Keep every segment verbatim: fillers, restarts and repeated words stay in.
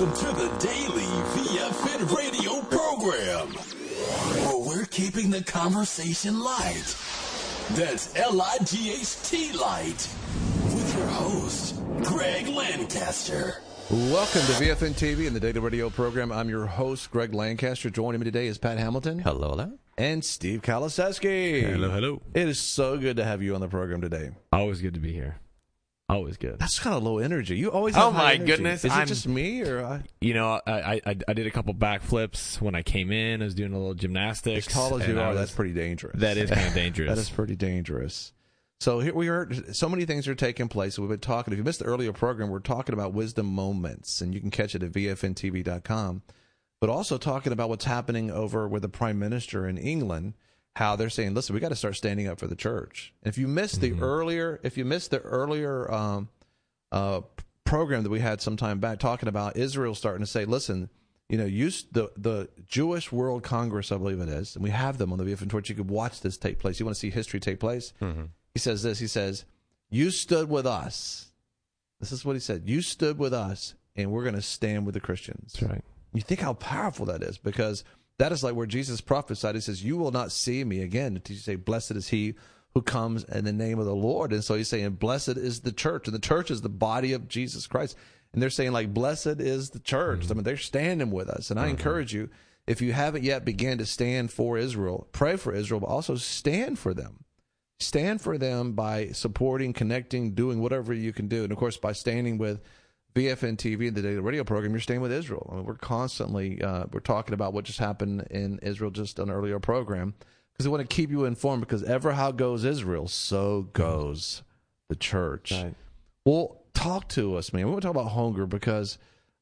Welcome to the Daily V F N radio program, where we're keeping the conversation light. That's L I G H T light. With your host, Greg Lancaster. Welcome to V F N T V and the Daily Radio program. I'm your host, Greg Lancaster. Joining me today is Pat Hamilton. Hello, hello. And Steve Kaliszewski. Hello, hello. It is so good to have you on the program today. Always good to be here. Always good. That's kind of low energy. You always have Oh, high my energy. goodness. Is I'm, it just me? or I... You know, I, I I did a couple backflips when I came in. I was doing a little gymnastics. As tall as you and I are, was- that's pretty dangerous. That is kind of dangerous. That is pretty dangerous. So here we are. So many things are taking place. We've been talking. If you missed the earlier program, we're talking about wisdom moments, and you can catch it at V F N T V dot com. But also talking about what's happening over with the Prime Minister in England, how they're saying, "Listen, we got to start standing up for the church." And if you missed the Mm-hmm. earlier, if you missed the earlier um, uh, program that we had some time back, talking about Israel starting to say, "Listen, you know, use the the Jewish World Congress, I believe it is, and we have them on the V F N Twitch. You could watch this take place. You want to see history take place." Mm-hmm. He says this. He says, "You stood with us." This is what he said. "You stood with us, and we're going to stand with the Christians." That's right. You think how powerful that is, because that is like where Jesus prophesied. He says, "You will not see me again." Until you say, "Blessed is he who comes in the name of the Lord." And so he's saying, blessed is the church. And the church is the body of Jesus Christ. And they're saying, like, blessed is the church. Mm-hmm. I mean, they're standing with us. And I mm-hmm. encourage you, if you haven't yet began to stand for Israel, pray for Israel, but also stand for them. Stand for them by supporting, connecting, doing whatever you can do. And, of course, by standing with V F N T V and the Daily Radio program, you're staying with Israel. I mean, we're constantly uh, we're talking about what just happened in Israel just on an earlier program, because we want to keep you informed, because ever how goes Israel, so goes the church. Right. Well, talk to us, man. We want to talk about hunger, because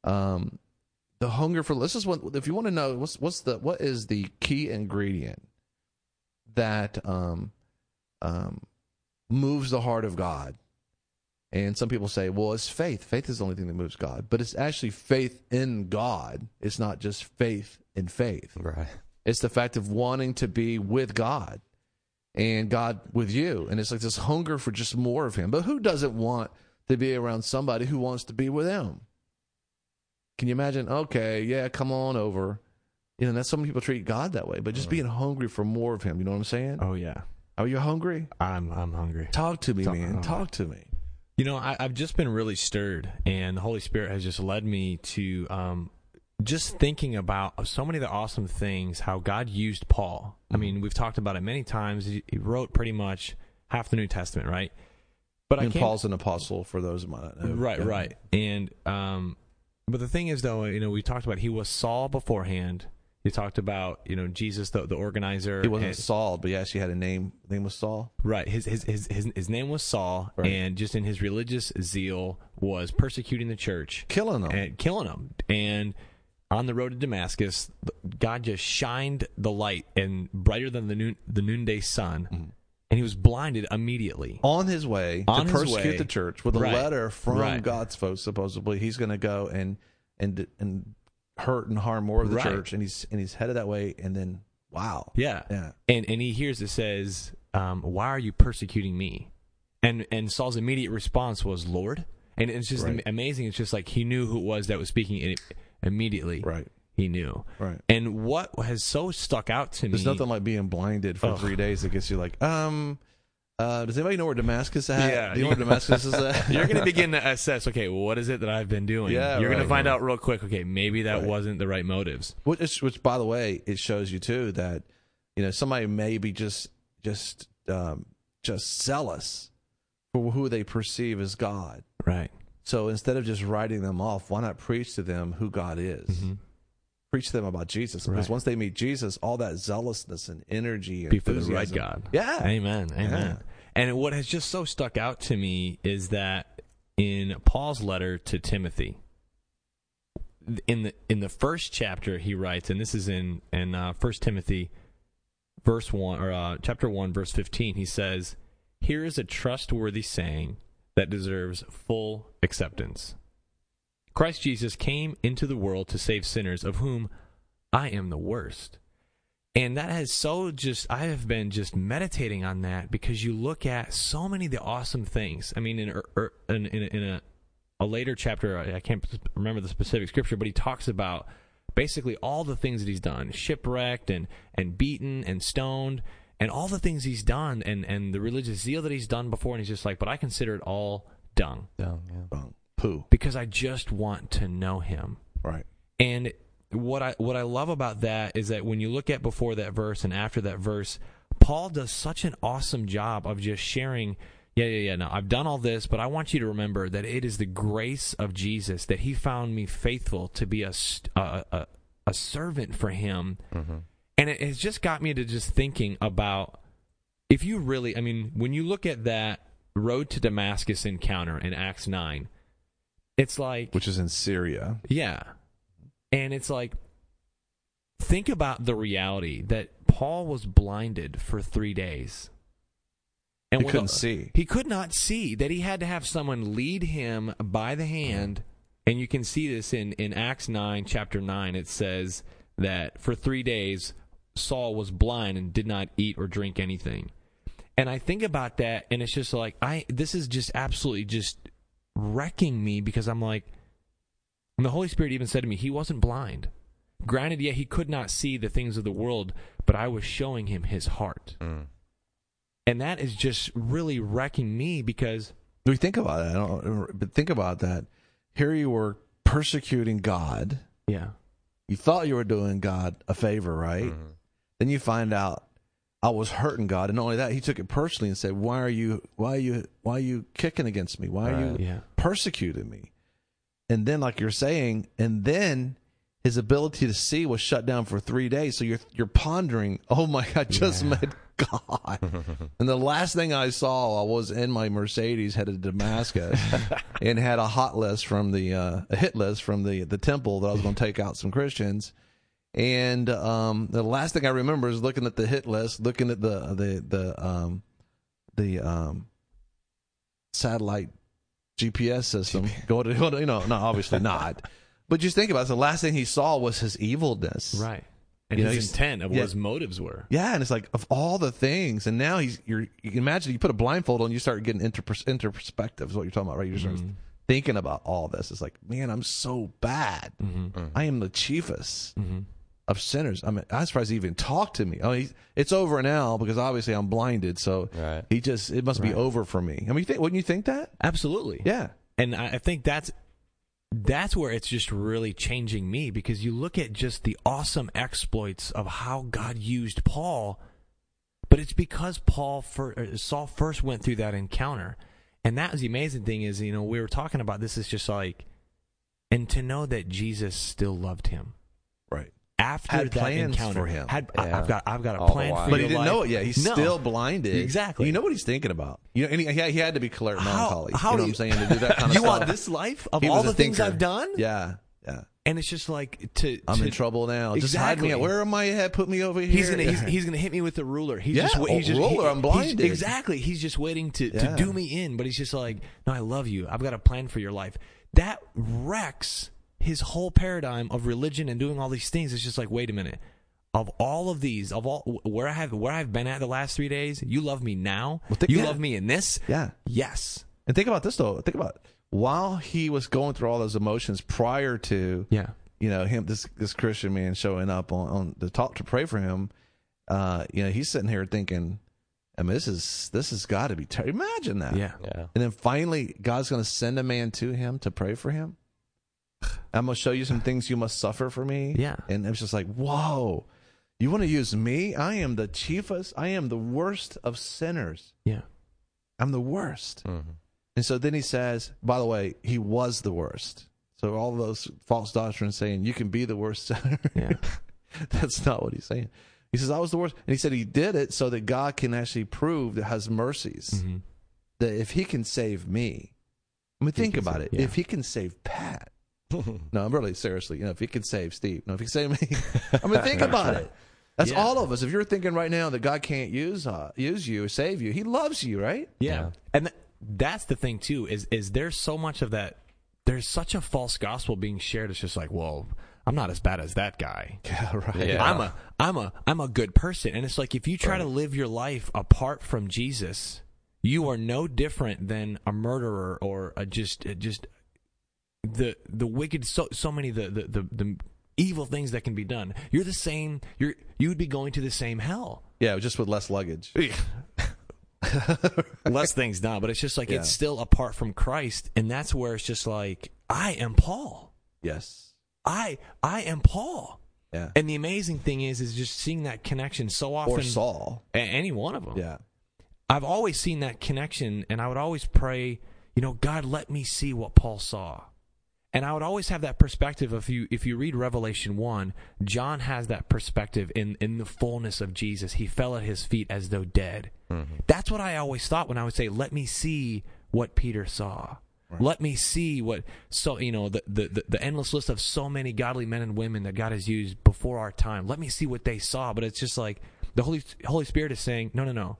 um, the hunger for this is what, if you want to know what's what's the what is the key ingredient that um, um, moves the heart of God. And some people say, well, it's faith. Faith is the only thing that moves God. But it's actually faith in God. It's not just faith in faith. Right. It's the fact of wanting to be with God and God with you. And it's like this hunger for just more of him. But who doesn't want to be around somebody who wants to be with him? Can you imagine? Okay, yeah, come on over. You know, that's some people treat God that way. But just being hungry for more of him. You know what I'm saying? Oh, yeah. Are you hungry? I'm I'm hungry. Talk to me, Talk, man. oh. Talk to me. You know, I, I've just been really stirred, and the Holy Spirit has just led me to um, just thinking about so many of the awesome things, how God used Paul. I mean, we've talked about it many times. He, he wrote pretty much half the New Testament, right? But and I can't, Paul's an apostle, for those who might not know. Right, Yeah. right. And um, but the thing is, though, you know, we talked about he was Saul beforehand. You talked about, you know, Jesus, the, the organizer. He wasn't and, Saul, but he actually had a name. His name was Saul. Right. His his his his, his name was Saul, Right. and just in his religious zeal was persecuting the church, Killing them. and killing them. And on the road to Damascus, God just shined the light, and brighter than the noon the noonday sun, Mm-hmm. and he was blinded immediately. On his way On to his persecute way. the church with a Right. letter from Right. God's folks, supposedly. He's going to go and and and hurt and harm more of the Right. church, and he's and he's headed that way, and then wow. Yeah. Yeah. And and he hears it says, um, "Why are you persecuting me?" And and Saul's immediate response was, "Lord." And it's just Right. am- amazing. It's just like he knew who it was that was speaking, and it, immediately Right. he knew. Right. And what has so stuck out to There's me? nothing like being blinded for Oh. three days that gets you like, um, uh, does anybody know where Damascus is at? Yeah. Do you know where Damascus is at? You're going to begin to assess, okay, well, what is it that I've been doing? Yeah, You're going right, to find right. out real quick, okay, maybe that Right. wasn't the right motives. Which, which, by the way, it shows you too that, you know, somebody may be just, just, um, just zealous for who they perceive as God. Right. So instead of just writing them off, why not preach to them who God is? Mm-hmm. Preach to them about Jesus, because Right. once they meet Jesus, all that zealousness and energy, and Be for the right enthusiasm- God. Yeah, Amen. Amen. Yeah. And what has just so stuck out to me is that in Paul's letter to Timothy, in the in the first chapter, he writes, and this is in in uh, First Timothy, verse one or uh, chapter one, verse fifteen. He says, "Here is a trustworthy saying that deserves full acceptance. Christ Jesus came into the world to save sinners, of whom I am the worst." And that has so just, I have been just meditating on that, because you look at so many of the awesome things. I mean, in, in, in, a, in a a later chapter. I can't remember the specific scripture, but he talks about basically all the things that he's done, shipwrecked and, and beaten and stoned, and all the things he's done, and, and the religious zeal that he's done before, and he's just like, but I consider it all dung. Dung, yeah. Dung. Poo. Because I just want to know him. Right. And what I what I love about that is that when you look at before that verse and after that verse, Paul does such an awesome job of just sharing, yeah, yeah, yeah, no, I've done all this, but I want you to remember that it is the grace of Jesus that he found me faithful to be a, a, a, a servant for him. Mm-hmm. And it has just got me to just thinking about, if you really, I mean, when you look at that road to Damascus encounter in Acts nine, it's like... Which is in Syria. Yeah. And it's like, think about the reality that Paul was blinded for three days. And he couldn't with, see. He could not see, that he had to have someone lead him by the hand. And you can see this in, in Acts nine, chapter nine. It says that for three days, Saul was blind and did not eat or drink anything. And I think about that, and it's just like, I this is just absolutely just wrecking me, because I'm like, and the Holy Spirit even said to me, he wasn't blind. Granted, yeah, he could not see the things of the world, but I was showing him his heart. Mm. And that is just really wrecking me, because... We think about it, I don't, but think about that. Here you were persecuting God. Yeah. You thought you were doing God a favor, right? Mm-hmm. Then you find out I was hurting God, and not only that, he took it personally and said, "Why are you? Why are you? Why are you kicking against me? Why are right. you yeah. persecuting me?" And then, like you're saying, and then his ability to see was shut down for three days. So you're you're pondering, "Oh my God, I just yeah. met God." And the last thing I saw, I was in my Mercedes headed to Damascus, and had a hot list from the uh, a hit list from the the temple that I was going to take out some Christians. And um, the last thing I remember is looking at the hit list, looking at the the the um, the um, satellite G P S system. G P S. Go to, you know, no, obviously not. But just think about it. The last thing he saw was his evilness, right? And you his know, intent of yeah, what his motives were. Yeah, and it's like, of all the things, and now he's you're you can imagine you put a blindfold on, and you start getting inter inter perspective is what you're talking about, right? You're mm-hmm. start thinking about all this. It's like, man, I'm so bad. Mm-hmm. Mm-hmm. I am the chiefest. Mm-hmm. of sinners. I mean, I'm surprised he even talked to me. I mean, it's over now because obviously I'm blinded. So right. he just, it must right. be over for me. I mean, you think, wouldn't you think that? Absolutely. Yeah. And I think that's, that's where it's just really changing me, because you look at just the awesome exploits of how God used Paul, but it's because Paul, for, Saul first went through that encounter. And that was the amazing thing is, you know, we were talking about this, is just like, and to know that Jesus still loved him. Right. After had that plans encounter, for him. Had, yeah. I've got, I've got a All plan for but your he didn't life. know it yet. He's no. still blinded. Exactly. You know what he's thinking about. You know, and he, he had to be choleric melancholy. How you know do what I'm saying? To do that kind of you stuff. want this life of He all was the a things thinker. I've done? Yeah, yeah. And it's just like to. I'm to, in trouble now. Just exactly. hide me. Where am I at? Put me over here. He's gonna he's, he's gonna hit me with the ruler. He's yeah, just he's just ruler. he, I'm blinded. He's, exactly. He's just waiting to, yeah. to do me in. But he's just like, no, I love you. I've got a plan for your life. That wrecks his whole paradigm of religion and doing all these things. It's just like, wait a minute. Of all of these, of all where I have where I've been at the last three days, you love me now. Well, think, you yeah. love me in this. Yeah. Yes. And think about this though. Think about it. While he was going through all those emotions prior to, yeah, you know, him this this Christian man showing up on, on the talk to pray for him. Uh, you know, he's sitting here thinking, I mean, this is this has got to be terrible. Imagine that. Yeah. yeah. And then finally, God's going to send a man to him to pray for him. I'm going to show you some things you must suffer for me. Yeah. And it was just like, whoa. You want to use me? I am the chiefest. I am the worst of sinners. Yeah. I'm the worst. Mm-hmm. And so then he says, by the way, he was the worst. So all those false doctrines saying you can be the worst sinner. Yeah. That's not what he's saying. He says, I was the worst. And he said he did it so that God can actually prove that has mercies. Mm-hmm. That if he can save me, I mean, think about it. Yeah. If he can save Pat. No, I'm really seriously. You know, if he can save Steve. No, if he can save me. I mean, think about it. That's yeah. all of us. If you're thinking right now that God can't use uh, use you or save you, he loves you, right? Yeah. yeah. And th- that's the thing, too, is is there's so much of that. There's such a false gospel being shared. It's just like, well, I'm not as bad as that guy. Yeah, right. Yeah. I'm a I'm a I'm a good person. And it's like, if you try right. to live your life apart from Jesus, you are no different than a murderer or a just just the the wicked, so so many the the the, the evil things that can be done. You're the same. You're you would be going to the same hell. Yeah, just with less luggage. Less things done, but it's just like Yeah. it's still apart from Christ, and that's where it's just like I am Paul. Yes. I I am Paul. Yeah. And the amazing thing is, is just seeing that connection so often. Or Saul. A- any one of them. Yeah. I've always seen that connection, and I would always pray, you know, God, let me see what Paul saw. And I would always have that perspective. If you if you read Revelation one, John has that perspective in, in the fullness of Jesus. He fell at his feet as though dead. Mm-hmm. That's what I always thought when I would say, let me see what Peter saw. Right. Let me see what, so you know, the, the, the endless list of so many godly men and women that God has used before our time. Let me see what they saw. But it's just like the Holy Holy Spirit is saying, no, no, no.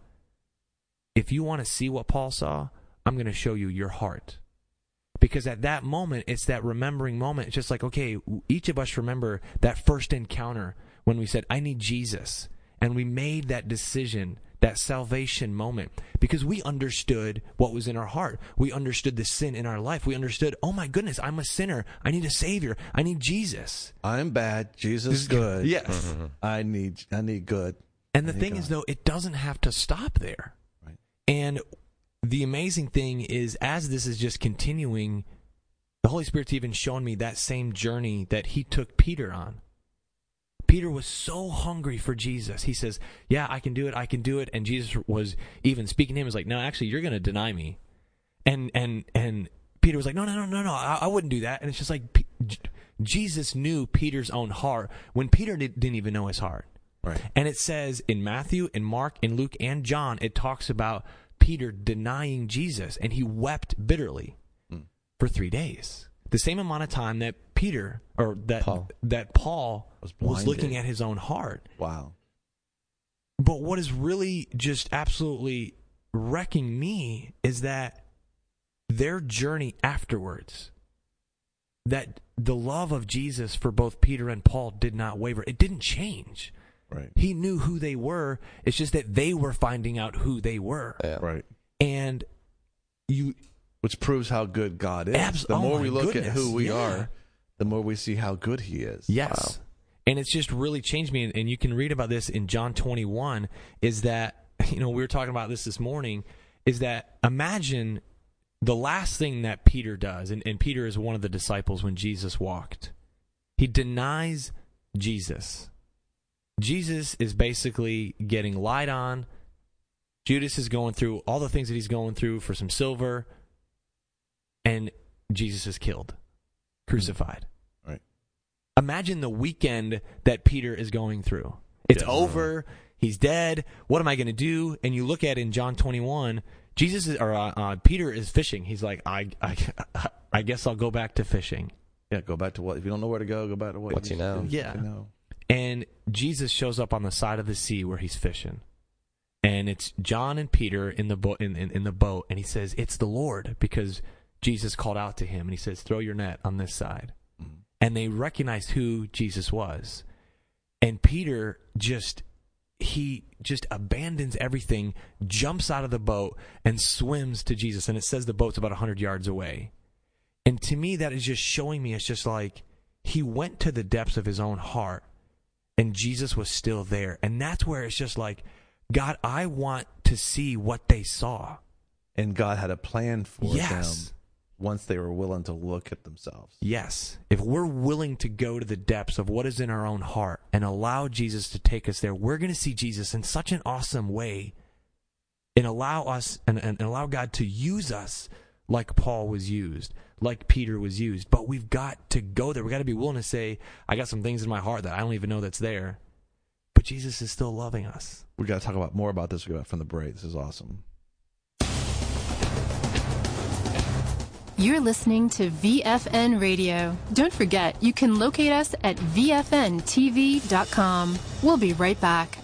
If you want to see what Paul saw, I'm going to show you your heart. Because at that moment, it's that remembering moment. It's just like, okay, each of us remember that first encounter when we said, I need Jesus. And we made that decision, that salvation moment, because we understood what was in our heart. We understood the sin in our life. We understood, oh my goodness, I'm a sinner. I need a Savior. I need Jesus. I'm bad. Jesus is good. Yes. Mm-hmm. I need I need good. And the I thing God. is, though, it doesn't have to stop there. Right. And the amazing thing is, as this is just continuing, the Holy Spirit's even shown me that same journey that he took Peter on. Peter was so hungry for Jesus. He says, yeah, I can do it, I can do it. And Jesus was even speaking to him, was like, no, actually, you're going to deny me. And and and Peter was like, no, no, no, no, no, I, I wouldn't do that. And it's just like, P- J- Jesus knew Peter's own heart when Peter did, didn't even know his heart. Right. And it says in Matthew, in Mark, in Luke, and John, it talks about Peter denying Jesus, and he wept bitterly mm. for three days. The same amount of time that Peter, or that Paul. that Paul was, was looking at his own heart. Wow. But what is really just absolutely wrecking me is that their journey afterwards, that the love of Jesus for both Peter and Paul did not waver. It didn't change. Right. He knew who they were. It's just that they were finding out who they were. Yeah. Right. And you... Which proves how good God is. Abs- the oh more my we look goodness, at who we yeah. are, the more we see how good he is. Yes. Wow. And it's just really changed me. And you can read about this in John twenty-one, is that, you know, we were talking about this this morning, is that imagine the last thing that Peter does, and, and Peter is one of the disciples when Jesus walked. He denies Jesus. Jesus is basically getting lied on. Judas is going through all the things that he's going through for some silver. And Jesus is killed, crucified. Right. Imagine the weekend that Peter is going through. It's yeah. over. He's dead. What am I going to do? And you look at it in John twenty-one. Jesus is, or uh, uh, Peter is fishing. He's like, I, I, I guess I'll go back to fishing. Yeah, go back to what? If you don't know where to go, go back to what? What you know. Yeah. You know. And Jesus shows up on the side of the sea where he's fishing. And it's John and Peter in the boat, in, in, in the boat, and he says, it's the Lord, because Jesus called out to him, and he says, throw your net on this side. Mm-hmm. And they recognized who Jesus was. And Peter just, he just abandons everything, jumps out of the boat, and swims to Jesus. And it says the boat's about one hundred yards away. And to me, that is just showing me, it's just like, he went to the depths of his own heart, and Jesus was still there. And that's where it's just like, God, I want to see what they saw. And God had a plan for yes. them once they were willing to look at themselves. Yes. If we're willing to go to the depths of what is in our own heart and allow Jesus to take us there, we're going to see Jesus in such an awesome way, and allow us and, and allow God to use us like Paul was used, like Peter was used. But we've got to go there. We've got to be willing to say, I got some things in my heart that I don't even know that's there. But Jesus is still loving us. We got to talk about more about this from the break. This is awesome. You're listening to V F N Radio. Don't forget, you can locate us at V F N T V dot com. We'll be right back.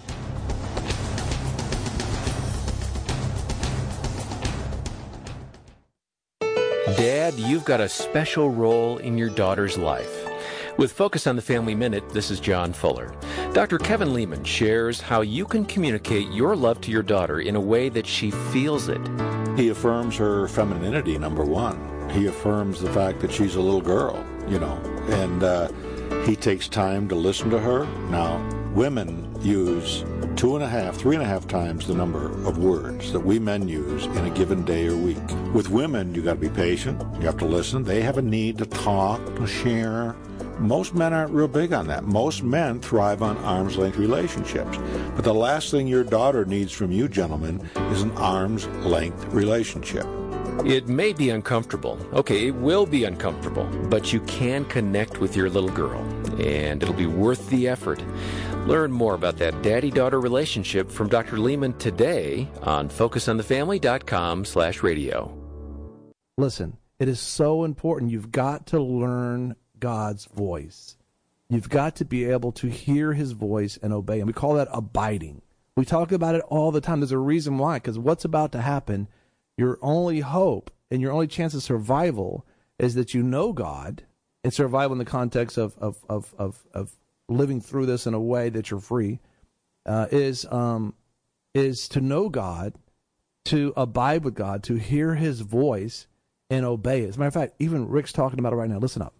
Dad, you've got a special role in your daughter's life. With Focus on the Family Minute, this is John Fuller. Doctor Kevin Lehman shares how you can communicate your love to your daughter in a way that she feels it. He affirms her femininity, number one. He affirms the fact that she's a little girl, you know, and uh, he takes time to listen to her. Now, women use two and a half, three and a half times the number of words that we men use in a given day or week. With women, you got to be patient. You have to listen. They have a need to talk, to share. Most men aren't real big on that. Most men thrive on arm's length relationships. But the last thing your daughter needs from you, gentlemen, is an arm's length relationship. It may be uncomfortable. Okay, it will be uncomfortable, but you can connect with your little girl, and it'll be worth the effort. Learn more about that daddy-daughter relationship from Doctor Leman today on focus on the family dot com slash radio. Listen, it is so important. You've got to learn God's voice. You've got to be able to hear his voice and obey him. We call that abiding. We talk about it all the time. There's a reason why, because what's about to happen, your only hope and your only chance of survival is that you know God, and survival in the context of of of of, of living through this in a way that you're free, uh, is um, is to know God, to abide with God, to hear his voice and obey it. As a matter of fact, even Rick's talking about it right now. Listen up.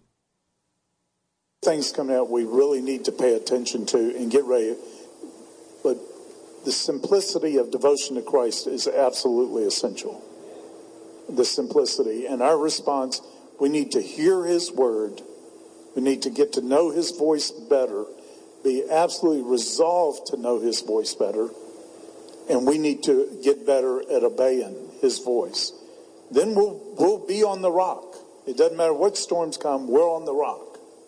Things coming out we really need to pay attention to and get ready. But the simplicity of devotion to Christ is absolutely essential. The simplicity. And our response, we need to hear his word. We need to get to know his voice better. Be absolutely resolved to know his voice better. And we need to get better at obeying his voice. Then we'll, we'll be on the rock. It doesn't matter what storms come, we're on the rock.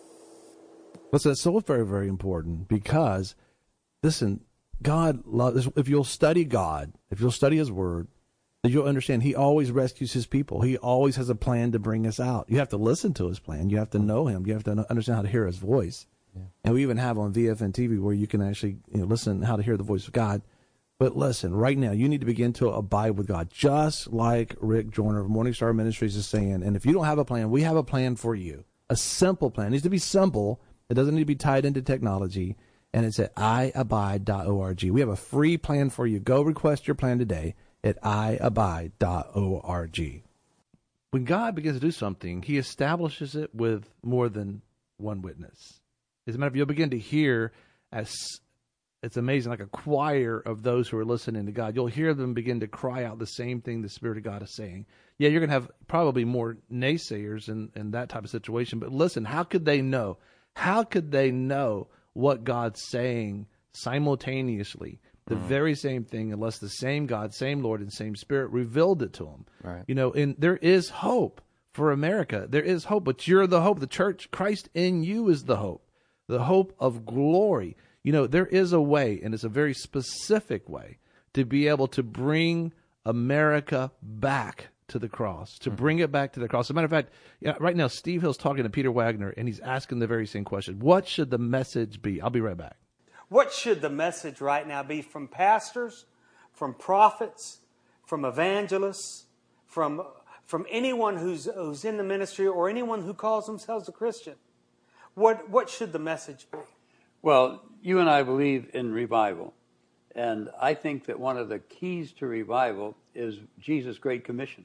Listen, it's so very, very important because, listen, God loves, if you'll study God, if you'll study his word, then you'll understand he always rescues his people. He always has a plan to bring us out. You have to listen to his plan. You have to know him. You have to understand how to hear his voice. Yeah. And we even have on V F N T V where you can actually you know, listen how to hear the voice of God. But listen, right now, you need to begin to abide with God, just like Rick Joyner of Morning Star Ministries is saying. And if you don't have a plan, we have a plan for you. A simple plan. It needs to be simple. It doesn't need to be tied into technology. And it's at i abide dot org. We have a free plan for you. Go request your plan today at i abide dot org. When God begins to do something, he establishes it with more than one witness. As a matter of fact, you'll begin to hear, as it's amazing, like a choir of those who are listening to God. You'll hear them begin to cry out the same thing the Spirit of God is saying. Yeah, you're going to have probably more naysayers in, in that type of situation. But listen, how could they know? How could they know what God's saying simultaneously, the mm. very same thing, unless the same God, same Lord, and same Spirit revealed it to them? Right. You know, and there is hope for America. There is hope, but you're the hope. The church, Christ in you is the hope, the hope of glory. You know, there is a way, and it's a very specific way, to be able to bring America back to the cross, to bring it back to the cross. As a matter of fact, yeah, right now, Steve Hill's talking to Peter Wagner, and he's asking the very same question. What should the message be? I'll be right back. What should the message right now be from pastors, from prophets, from evangelists, from, from anyone who's, who's in the ministry or anyone who calls themselves a Christian? What, what should the message be? Well, you and I believe in revival. And I think that one of the keys to revival is Jesus' Great Commission.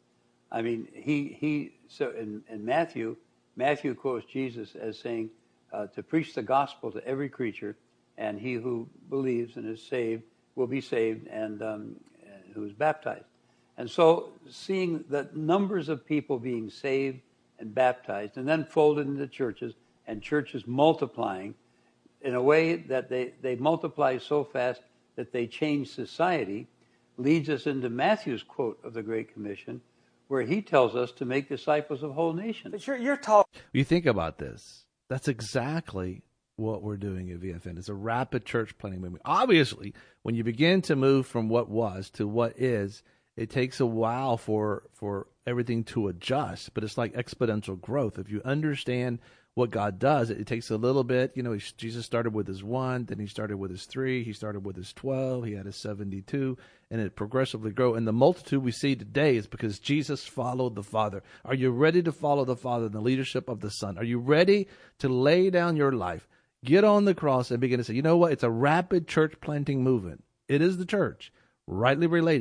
I mean, he, he so in, in Matthew, Matthew quotes Jesus as saying uh, to preach the gospel to every creature, and he who believes and is saved will be saved, and um, who is baptized. And so seeing the numbers of people being saved and baptized and then folded into churches, and churches multiplying in a way that they, they multiply so fast that they change society, leads us into Matthew's quote of the Great Commission, where he tells us to make disciples of whole nations. But you're, you're talking. You think about this. That's exactly what we're doing at V F N. It's a rapid church planting movement. Obviously, when you begin to move from what was to what is, it takes a while for for everything to adjust, but it's like exponential growth. If you understand what God does, it, it takes a little bit. You know, he, Jesus started with his one, then he started with his three, he started with his twelve, he had his seventy-two, and it progressively grew. And the multitude we see today is because Jesus followed the Father. Are you ready to follow the Father in the leadership of the Son? Are you ready to lay down your life, get on the cross, and begin to say, you know what? It's a rapid church planting movement. It is the church, rightly related,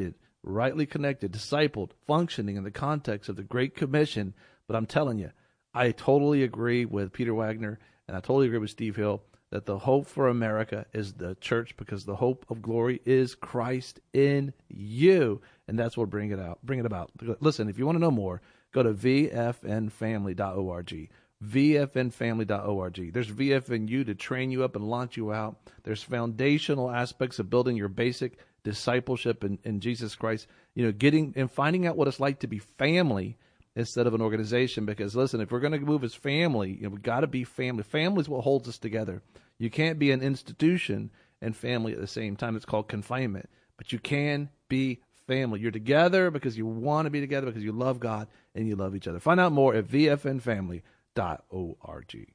rightly connected, discipled, functioning in the context of the Great Commission. But I'm telling you, I totally agree with Peter Wagner, and I totally agree with Steve Hill, that the hope for America is the church, because the hope of glory is Christ in you. And that's what bring it out, bring it about. Listen, if you want to know more, go to v f n family dot org. v f n family dot org. There's V F N U to train you up and launch you out. There's foundational aspects of building your basic discipleship in, in Jesus Christ. You know, getting and finding out what it's like to be family instead of an organization. Because listen, if we're going to move as family, you know, we got to be family. Family is what holds us together. You can't be an institution and family at the same time. It's called confinement. But you can be family. You're together because you want to be together, because you love God and you love each other. Find out more at v f n family dot org.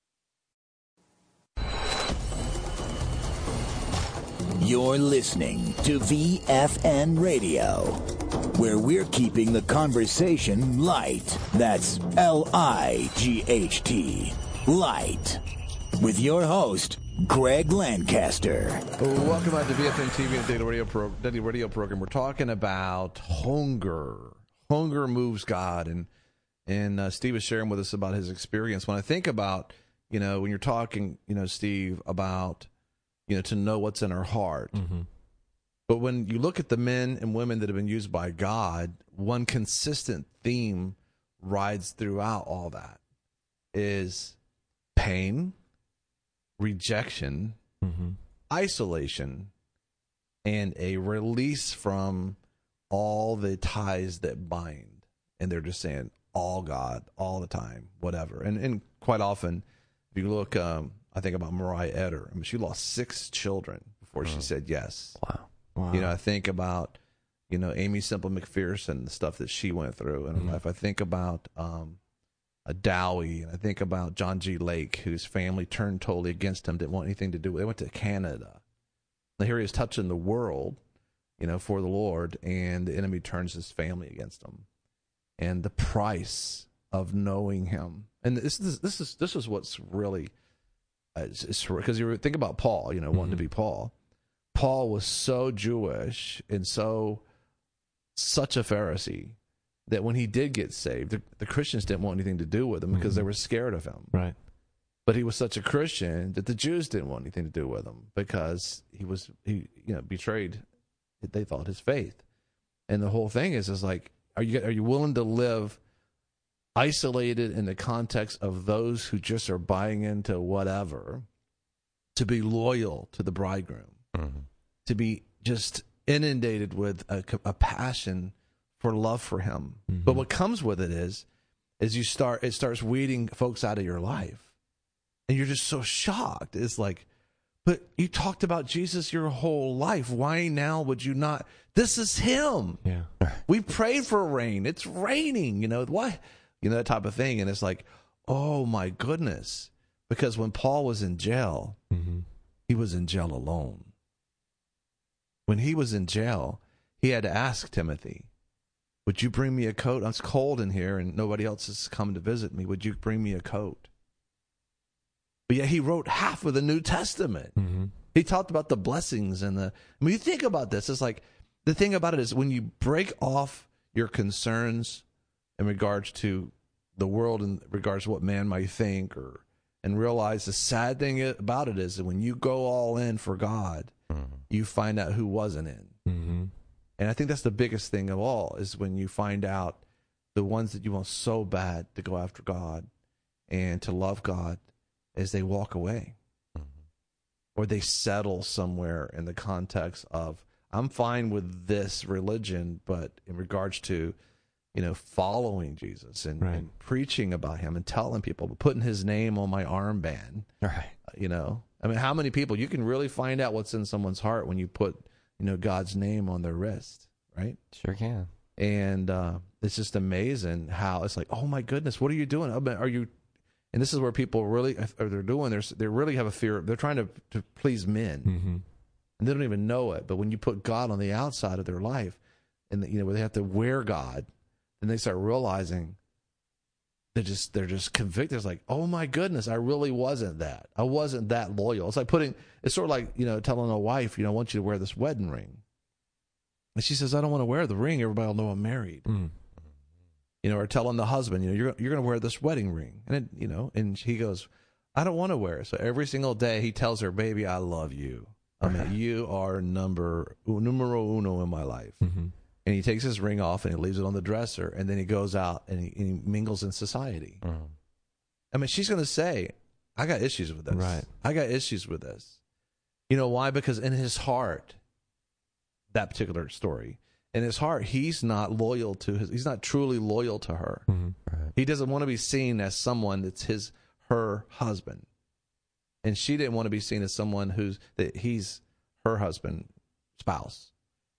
You're listening to V F N Radio, where we're keeping the conversation light. That's L I G H T, light. With your host, Greg Lancaster. Welcome back to V F N T V and Daily Radio, Pro, Daily Radio Program. We're talking about hunger. Hunger moves God. And and uh, Steve is sharing with us about his experience. When I think about, you know, when you're talking, you know, Steve, about, you know, to know what's in our heart. Mm-hmm. But when you look at the men and women that have been used by God, one consistent theme rides throughout all that is pain, rejection, mm-hmm. isolation, and a release from all the ties that bind. And they're just saying, all God, all the time, whatever. And and quite often, if you look, um, I think about Mariah Eder. I mean, she lost six children before oh. she said yes. Wow. Wow. You know, I think about, you know, Amy Semple McPherson, the stuff that she went through in her mm-hmm. life. I think about um, a Dowie, and I think about John G. Lake, whose family turned totally against him, didn't want anything to do with it. They went to Canada. Now, here he is touching the world, you know, for the Lord, and the enemy turns his family against him. And the price of knowing him. And this, this, this is this is what's really, because you think about Paul, you know, wanting mm-hmm. to be Paul. Paul was so Jewish and so such a Pharisee that when he did get saved, the, the Christians didn't want anything to do with him because mm-hmm. they were scared of him. Right. But he was such a Christian that the Jews didn't want anything to do with him because he was he you know betrayed, they thought, his faith. And the whole thing is is like, are you are you willing to live isolated in the context of those who just are buying into whatever, to be loyal to the bridegroom, mm-hmm. to be just inundated with a, a passion for love for him. Mm-hmm. But what comes with it is, is you start, it starts weeding folks out of your life. And you're just so shocked. It's like, but you talked about Jesus your whole life. Why now would you not? This is him. Yeah. We prayed for rain. It's raining. You know, why? You know, that type of thing. And it's like, oh my goodness. Because when Paul was in jail, mm-hmm. he was in jail alone. When he was in jail, he had to ask Timothy, would you bring me a coat? It's cold in here and nobody else has come to visit me. Would you bring me a coat? But yet he wrote half of the New Testament. Mm-hmm. He talked about the blessings and the, when you think about this, it's like, the thing about it is when you break off your concerns in regards to the world, in regards to what man might think, or and realize the sad thing about it is that when you go all in for God, mm-hmm. you find out who wasn't in. Mm-hmm. And I think that's the biggest thing of all, is when you find out the ones that you want so bad to go after God and to love God, as they walk away. Mm-hmm. Or they settle somewhere in the context of, I'm fine with this religion, but in regards to, you know, following Jesus and, right. and preaching about him and telling people, putting his name on my armband, right? You know, I mean, how many people, you can really find out what's in someone's heart when you put, you know, God's name on their wrist, right? Sure can. And uh, it's just amazing how it's like, oh my goodness, what are you doing? Are you? And this is where people really, or they're doing, they're, they really have a fear. They're trying to, to please men. Mm-hmm. And they don't even know it. But when you put God on the outside of their life, and you know, where they have to wear God, then they start realizing they're just they're just convicted. It's like, oh my goodness, I really wasn't that. I wasn't that loyal. It's like putting. It's sort of like, you know, telling a wife, you know, I want you to wear this wedding ring. And she says, I don't want to wear the ring. Everybody will know I'm married. Mm. You know, or telling the husband, you know, you're, you're going to wear this wedding ring. And, it, you know, and he goes, I don't want to wear it. So every single day he tells her, baby, I love you. I mean, you are number numero uno in my life. Mm-hmm. And he takes his ring off and he leaves it on the dresser. And then he goes out and he, and he mingles in society. Mm. I mean, she's going to say, I got issues with this. Right. I got issues with this. You know why? Because in his heart, that particular story, in his heart, he's not loyal to his, he's not truly loyal to her. Mm-hmm. Right. He doesn't want to be seen as someone that's his, her husband. And she didn't want to be seen as someone who's, that he's her husband, spouse.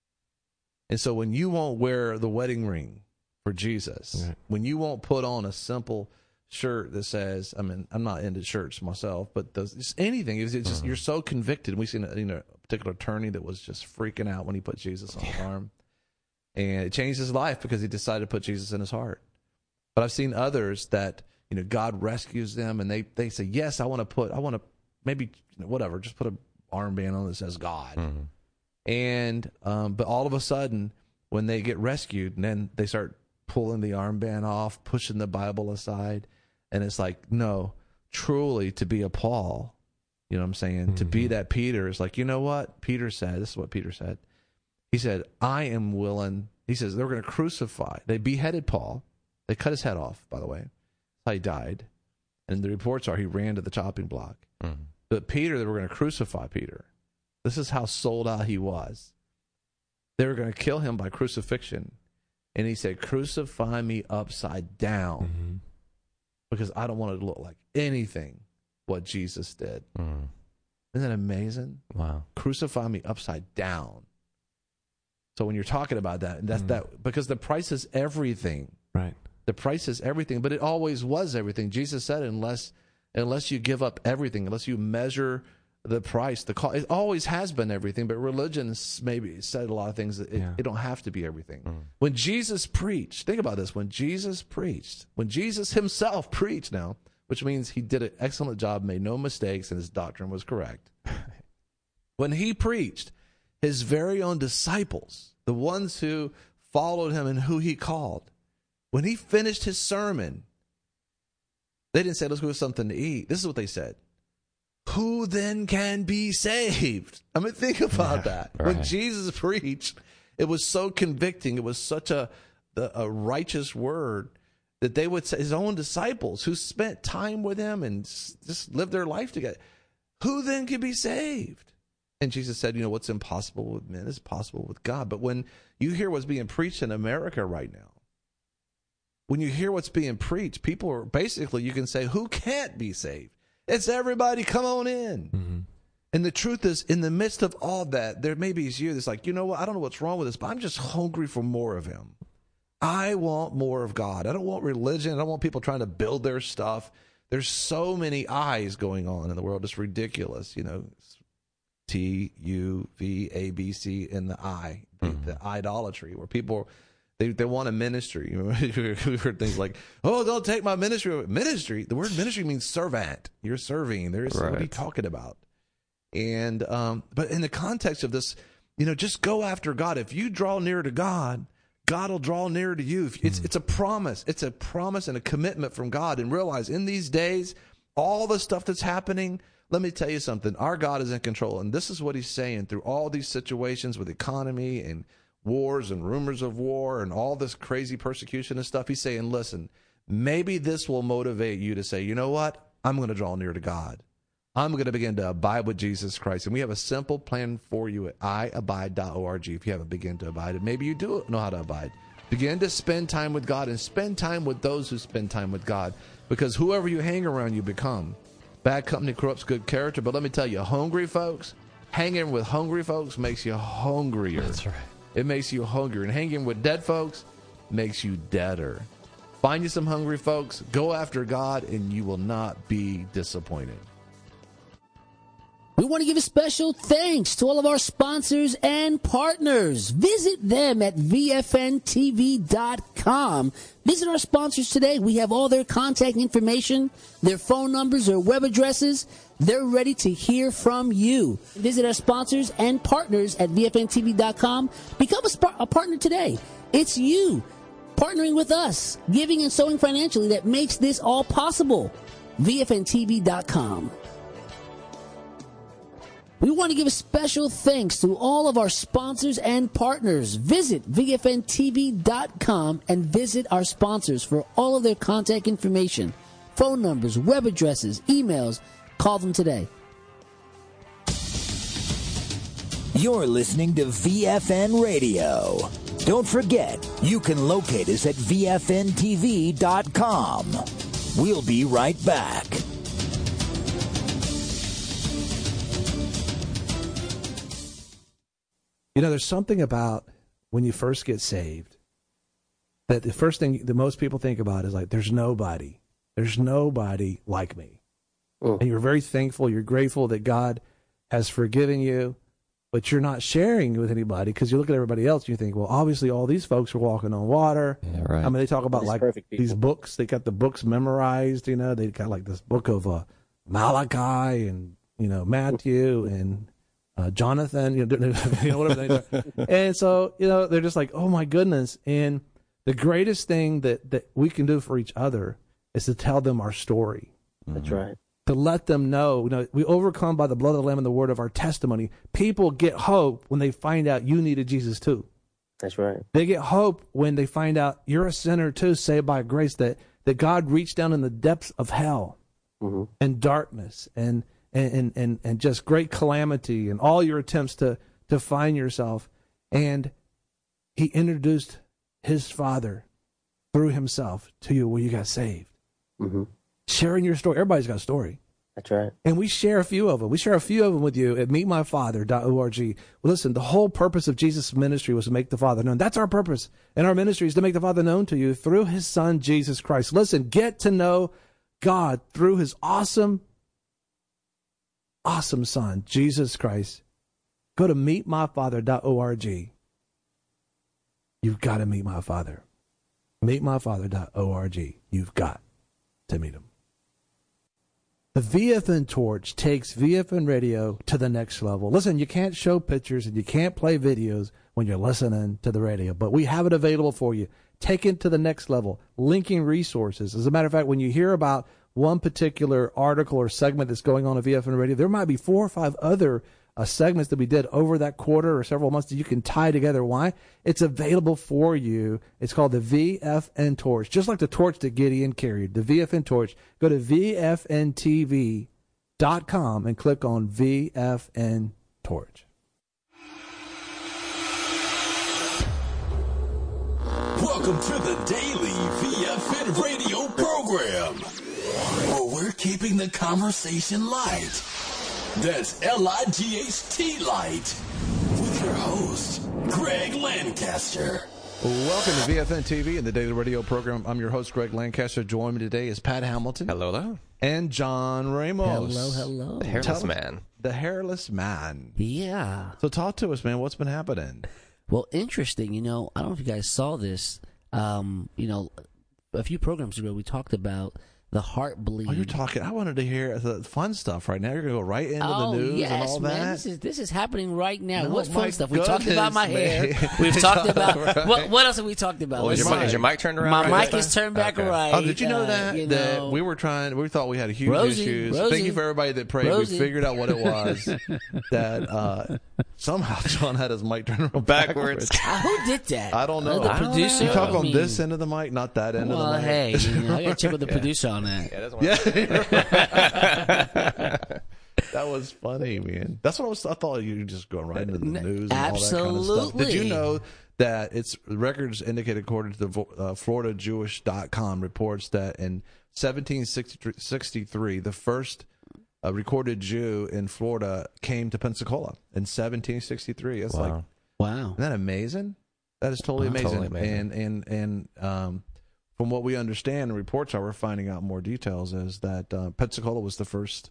And so when you won't wear the wedding ring for Jesus, right. when you won't put on a simple shirt that says, I mean, I'm not into shirts myself, but those, just anything, it's just, uh-huh. you're so convicted. We've seen a, you know, a particular attorney that was just freaking out when he put Jesus on his arm. And it changed his life because he decided to put Jesus in his heart. But I've seen others that, you know, God rescues them and they, they say, yes, I want to put, I want to maybe, you know, whatever, just put an armband on that says God. Mm-hmm. And, um, but all of a sudden, when they get rescued, and then they start pulling the armband off, pushing the Bible aside. And it's like, no, truly to be a Paul, you know what I'm saying? Mm-hmm. To be that Peter is like, you know what? Peter said, this is what Peter said. He said, I am willing. He says, they're going to crucify. They beheaded Paul. They cut his head off, by the way. That's how he died. And the reports are he ran to the chopping block. Mm-hmm. But Peter, they were going to crucify Peter. This is how sold out he was. They were going to kill him by crucifixion. And he said, crucify me upside down mm-hmm. because I don't want it to look like anything what Jesus did. Mm. Isn't that amazing? Wow. Crucify me upside down. So when you're talking about that, that's mm. that because the price is everything. Right. The price is everything, but it always was everything. Jesus said, unless unless you give up everything, unless you measure the price, the cost, it always has been everything, but religion maybe said a lot of things that it, yeah. it don't have to be everything. Mm. When Jesus preached, think about this, when Jesus preached, when Jesus himself preached now, which means he did an excellent job, made no mistakes, and his doctrine was correct. When he preached, his very own disciples, the ones who followed him and who he called, when he finished his sermon, they didn't say, let's go get something to eat. This is what they said. Who then can be saved? I mean, think about yeah, that. Right. When Jesus preached, it was so convicting. It was such a, a righteous word that they would say, his own disciples who spent time with him and just lived their life together. Who then can be saved? And Jesus said, you know, what's impossible with men is possible with God. But when you hear what's being preached in America right now, when you hear what's being preached, people are basically, you can say, who can't be saved? It's everybody, come on in. Mm-hmm. And the truth is, in the midst of all that, there may be you that's like, you know what, I don't know what's wrong with this, but I'm just hungry for more of him. I want more of God. I don't want religion. I don't want people trying to build their stuff. There's so many I's going on in the world. It's ridiculous, you know. T, U, V, A, B, C, and the I, the, mm-hmm. the idolatry, where people, they, they want a ministry. We've heard things like, oh, don't take my ministry. Ministry, the word ministry means servant. You're serving. There's right. What are you talking about? And, um, but in the context of this, you know, just go after God. If you draw near to God, God will draw near to you. It's, mm. it's a promise. It's a promise and a commitment from God. And realize in these days, all the stuff that's happening, let me tell you something. Our God is in control. And this is what he's saying through all these situations with economy and wars and rumors of war and all this crazy persecution and stuff. He's saying, listen, maybe this will motivate you to say, you know what? I'm going to draw near to God. I'm going to begin to abide with Jesus Christ. And we have a simple plan for you at i abide dot org if you haven't begun to abide. And maybe you do know how to abide. Begin to spend time with God and spend time with those who spend time with God. Because whoever you hang around, you become. Bad company corrupts good character. But let me tell you, hungry folks, hanging with hungry folks makes you hungrier. That's right. It makes you hungrier. And hanging with dead folks makes you deader. Find you some hungry folks, go after God, and you will not be disappointed. We want to give a special thanks to all of our sponsors and partners. Visit them at V F N T V dot com. Visit our sponsors today. We have all their contact information, their phone numbers, their web addresses. They're ready to hear from you. Visit our sponsors and partners at V F N T V dot com. Become a, sp- a partner today. It's you partnering with us, giving and sowing financially that makes this all possible. V F N T V dot com. We want to give a special thanks to all of our sponsors and partners. Visit V F N T V dot com and visit our sponsors for all of their contact information, phone numbers, web addresses, emails. Call them today. You're listening to V F N Radio. Don't forget, you can locate us at V F N T V dot com. We'll be right back. You know, there's something about when you first get saved that the first thing that most people think about is like, there's nobody. There's nobody like me. Mm. And you're very thankful. You're grateful that God has forgiven you, but you're not sharing with anybody because you look at everybody else and you think, well, obviously all these folks are walking on water. Yeah, right. I mean, they talk about These like perfect people. these books. They got the books memorized, you know. They got like this book of uh, Malachi and, you know, Matthew and Uh, Jonathan, you know, you know, whatever they are. And so, you know, they're just like, oh my goodness. And the greatest thing that, that we can do for each other is to tell them our story. That's right. To let them know, you know, we overcome by the blood of the Lamb and the word of our testimony. People get hope when they find out you needed Jesus too. That's right. They get hope when they find out you're a sinner too, saved by grace, that, that God reached down in the depths of hell mm-hmm. and darkness and And, and, and just great calamity and all your attempts to, to find yourself. And he introduced his Father through himself to you where you got saved. Mm-hmm. Sharing your story. Everybody's got a story. That's right. And we share a few of them. We share a few of them with you at meet my father dot org. Well, listen, the whole purpose of Jesus' ministry was to make the Father known. That's our purpose. And our ministry is to make the Father known to you through his Son, Jesus Christ. Listen, get to know God through his awesome Awesome Son, Jesus Christ. Go to meet my father dot org. You've got to meet my Father. meet my father dot org. You've got to meet him. The V F N Torch takes V F N Radio to the next level. Listen, you can't show pictures and you can't play videos when you're listening to the radio, but we have it available for you. Take it to the next level. Linking resources. As a matter of fact, when you hear about one particular article or segment that's going on at V F N Radio, there might be four or five other uh, segments that we did over that quarter or several months that you can tie together. Why? It's available for you. It's called the V F N Torch, just like the torch that Gideon carried, the V F N Torch. Go to V F N T V dot com and click on V F N Torch. Welcome to the daily V F N radio program, where we're keeping the conversation light. That's L I G H T Light, with your host, Greg Lancaster. Welcome to V F N T V and the daily radio program. I'm your host, Greg Lancaster. Joining me today is Pat Hamilton. Hello there. And John Ramos. Hello, hello. The hairless Tell- man. The hairless man. Yeah. So talk to us, man. What's been happening? Well, interesting. You know, I don't know if you guys saw this. Um, you know, a few programs ago, we talked about the heart bleed. Oh, you're talking. I wanted to hear the fun stuff right now. You're going to go right into oh, the news yes, and all man. that. This is this is happening right now. No, What's my fun stuff? We talked about my goodness, hair. man. We've talked about Right. what? What else have we talked about? Oh, is, Let's your, see. is your mic turned around? My right mic this is time? turned back Okay. right. Oh, did you know uh, that? you that know. we were trying, we thought we had huge Rosie, issues. Rosie. Thank you for everybody that prayed. Rosie. We figured out what it was. that uh, somehow John had his mic turned around Backwards. backwards. Uh, who did that? I don't know. Uh, the I don't producer. You talk I on mean, this end of the mic, not that end well, of the mic. hey, you know, I got to check with the producer on that. Yeah, that's Yeah. That was funny, man. That's what I was. I thought you were just going right into the news and Absolutely. all that kind of stuff. Did you know that it's records indicate, according to the uh, Florida Jewish dot com reports, that in seventeen sixty-three, the first uh, recorded Jew in Florida came to Pensacola in seventeen sixty-three. It's Wow. like, Wow. isn't that amazing? That is totally Wow. amazing. Totally amazing. And and and um, from what we understand, and reports are, we're finding out more details, is that uh, Pensacola was the first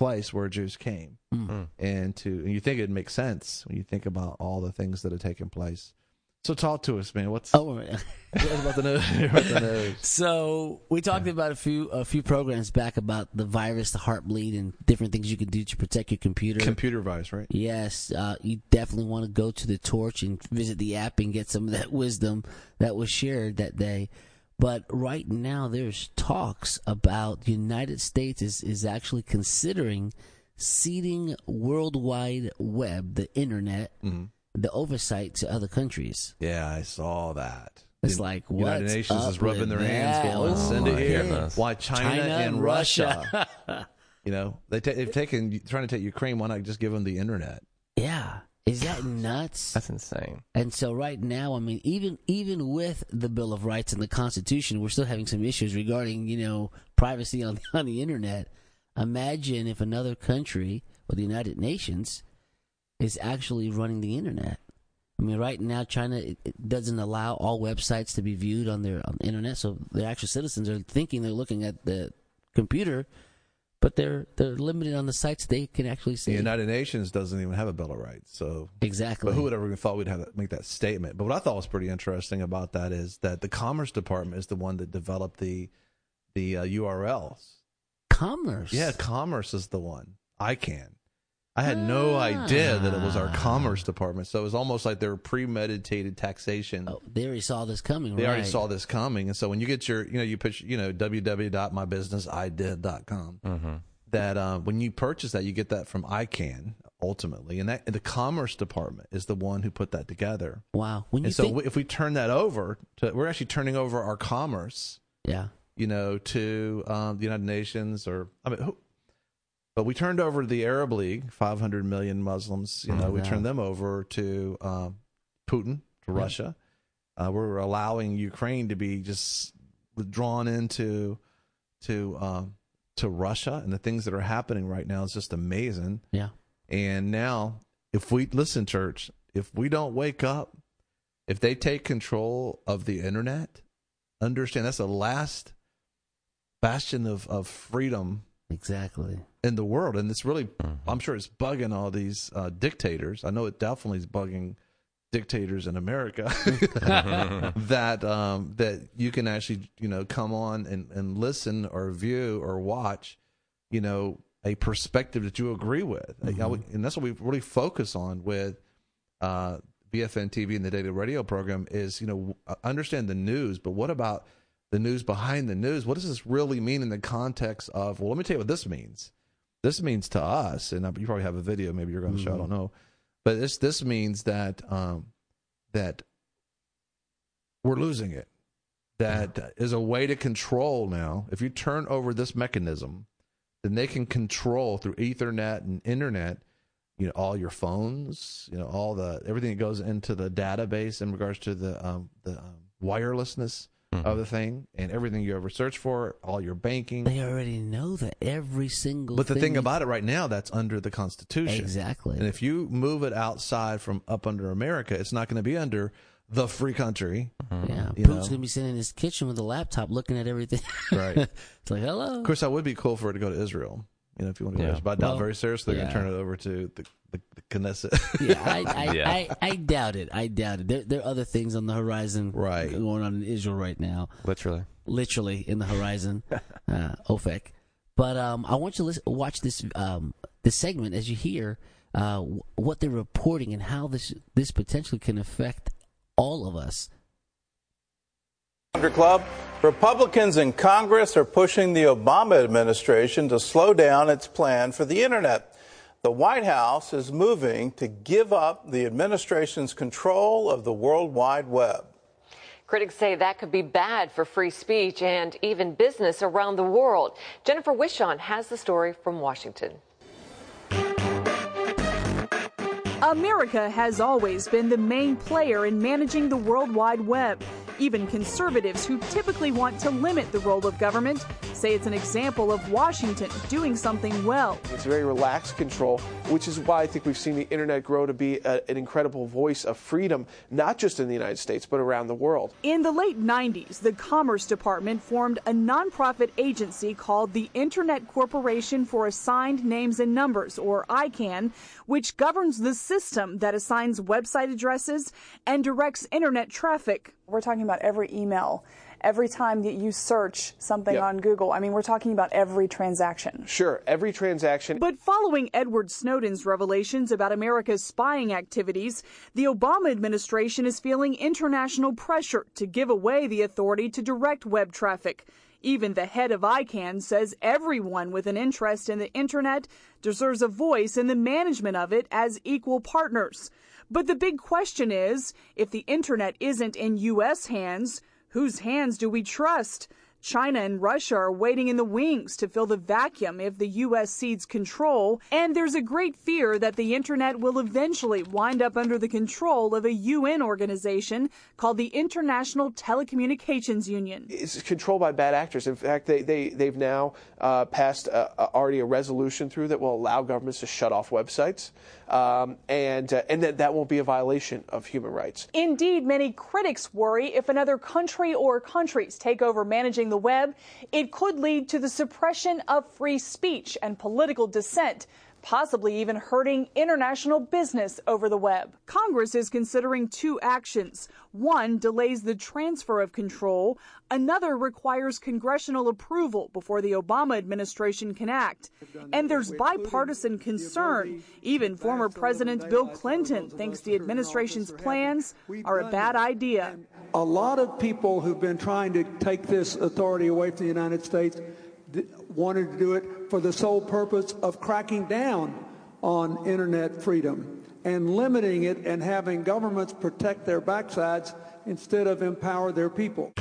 place where Jews came. Mm. And to and you think it'd make sense when you think about all the things that have taken place. So talk to us, man. What's, Oh, what's about the news? About the news? so we talked about a few a few programs back about the virus, the heartbleed, and different things you can do to protect your computer. Computer virus, right? Yes, uh, you definitely want to go to the Torch and visit the app and get some of that wisdom that was shared that day. But right now, there's talks about the United States is, is actually considering ceding World Wide Web, the internet, Mm-hmm. the oversight to other countries. Yeah, I saw that. It's The like, United what's Nations up is rubbing with their hands, that? going, Oh, send it my here. goodness. Why China, China and and Russia? Russia. You know, they ta- they've taken trying to take Ukraine. Why not just give them the internet? Yeah. Is that nuts? That's insane. And so right now, I mean, even even with the Bill of Rights and the Constitution, we're still having some issues regarding, you know, privacy on, on the internet. Imagine if another country, or the United Nations, is actually running the internet. I mean, right now, China it, it doesn't allow all websites to be viewed on their on the internet, so their actual citizens are thinking they're looking at the computer, but they're they're limited on the sites they can actually see. The United Nations doesn't even have a Bill of Rights, so exactly. But who would ever have thought we'd have to make that statement? But what I thought was pretty interesting about that is that the Commerce Department is the one that developed the the uh, U R Ls. Commerce. Yeah, Commerce is the one. I can. I had no idea that it was our Commerce Department. So it was almost like their premeditated taxation. Oh, they already saw this coming. They right. already saw this coming. And so when you get your, you know, you put, you know, w w w dot my business i did dot com, Mm-hmm. that uh, when you purchase that, you get that from I CANN ultimately. And that and the Commerce Department is the one who put that together. Wow. When you and so think, if we turn that over, to, we're actually turning over our commerce, yeah, you know, to um, the United Nations or, I mean, who, but we turned over the Arab League, five hundred million Muslims, you know, Oh, we wow. turned them over to um, Putin, to Yeah. Russia. Uh, we're allowing Ukraine to be just withdrawn into to um, to Russia, and the things that are happening right now is just amazing. Yeah. And now, if we listen, church, if we don't wake up, if they take control of the internet, understand that's the last bastion of, of freedom exactly in the world. And it's really, I'm sure it's bugging all these uh, dictators. I know it definitely is bugging dictators in America that um, that you can actually, you know, come on and, and listen or view or watch, you know, a perspective that you agree with. Mm-hmm. And that's what we really focus on with uh, V F N T V and the Daily Radio program is, you know, understand the news, but what about the news behind the news? What does this really mean in the context of, well, let me tell you what this means. This means to us, and you probably have a video, maybe you're going to Mm-hmm. show, I don't know. But this this means that um, that we're losing it. That yeah. is a way to control now. If you turn over this mechanism, then they can control through Ethernet and internet, you know, all your phones, you know, all the everything that goes into the database in regards to the um, the um, wirelessness mm-hmm. of the thing, and everything you ever search for, all your banking. They already know that every single. But the thing thing about it right now, that's under the Constitution. Exactly. And if you move it outside from up under America, it's not going to be under the free country. Mm-hmm. Yeah, you Putin's know? going to be sitting in his kitchen with a laptop looking at everything. Right. It's like, hello. Of course, that would be cool for it to go to Israel. You know, if you want to go Yeah. to Israel. But I doubt Well, very seriously they're yeah. going to turn it over to the, the, the Knesset. Yeah, I, I, Yeah. I, I doubt it. I doubt it. There, there are other things on the horizon Right. going on in Israel right now. Literally. Literally in the horizon, uh, OFEC. But um, I want you to listen, watch this um, this segment as you hear uh, w- what they're reporting and how this this potentially can affect all of us. Club. Republicans in Congress are pushing the Obama administration to slow down its plan for the internet. The White House is moving to give up the administration's control of the World Wide Web. Critics say that could be bad for free speech and even business around the world. Jennifer Wishon has the story from Washington. America has always been the main player in managing the World Wide Web. Even conservatives who typically want to limit the role of government say it's an example of Washington doing something well. It's very relaxed control, which is why I think we've seen the internet grow to be a, an incredible voice of freedom, not just in the United States, but around the world. In the late nineties, the Commerce Department formed a nonprofit agency called the Internet Corporation for Assigned Names and Numbers, or I CANN, which governs the system that assigns website addresses and directs internet traffic. We're talking about every email, every time that you search something yep. on Google. I mean, we're talking about every transaction. Sure, every transaction. But following Edward Snowden's revelations about America's spying activities, the Obama administration is feeling international pressure to give away the authority to direct web traffic. Even the head of I CANN says everyone with an interest in the internet deserves a voice in the management of it as equal partners. But the big question is, if the internet isn't in U S hands, whose hands do we trust? China and Russia are waiting in the wings to fill the vacuum if the U S cedes control, and there's a great fear that the internet will eventually wind up under the control of a U N organization called the International Telecommunications Union. It's controlled by bad actors. In fact, they, they, they've now uh, passed uh, already a resolution through that will allow governments to shut off websites, um, and, uh, and that, that won't be a violation of human rights. Indeed, many critics worry if another country or countries take over managing the web, it could lead to the suppression of free speech and political dissent, possibly even hurting international business over the web. Congress is considering two actions. One delays the transfer of control. Another requires congressional approval before the Obama administration can act. And there's bipartisan concern. Even former President Bill Clinton thinks the administration's plans are a bad idea. A lot of people who've been trying to take this authority away from the United States wanted to do it for the sole purpose of cracking down on internet freedom and limiting it and having governments protect their backsides instead of empower their people.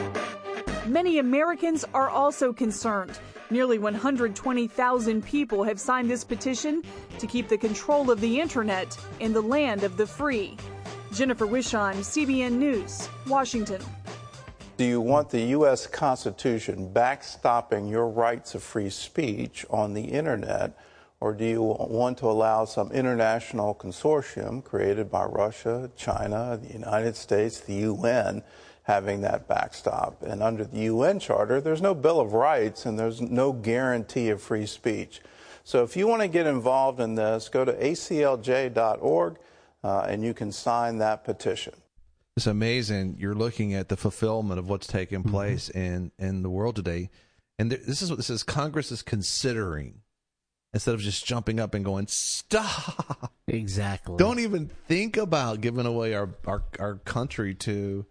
Many Americans are also concerned. Nearly one hundred twenty thousand people have signed this petition to keep the control of the internet in the land of the free. Jennifer Wishon, C B N News, Washington. Do you want the U S Constitution backstopping your rights of free speech on the internet, or do you want to allow some international consortium created by Russia, China, the United States, the U N, having that backstop? And under the U N Charter, there's no Bill of Rights and there's no guarantee of free speech. So if you want to get involved in this, go to A C L J dot org uh, and you can sign that petition. It's amazing. You're looking at the fulfillment of what's taking place mm-hmm. in, in the world today. And th- this is what this is. Congress is considering, instead of just jumping up and going, stop. Exactly. Don't even think about giving away our, our, our country to,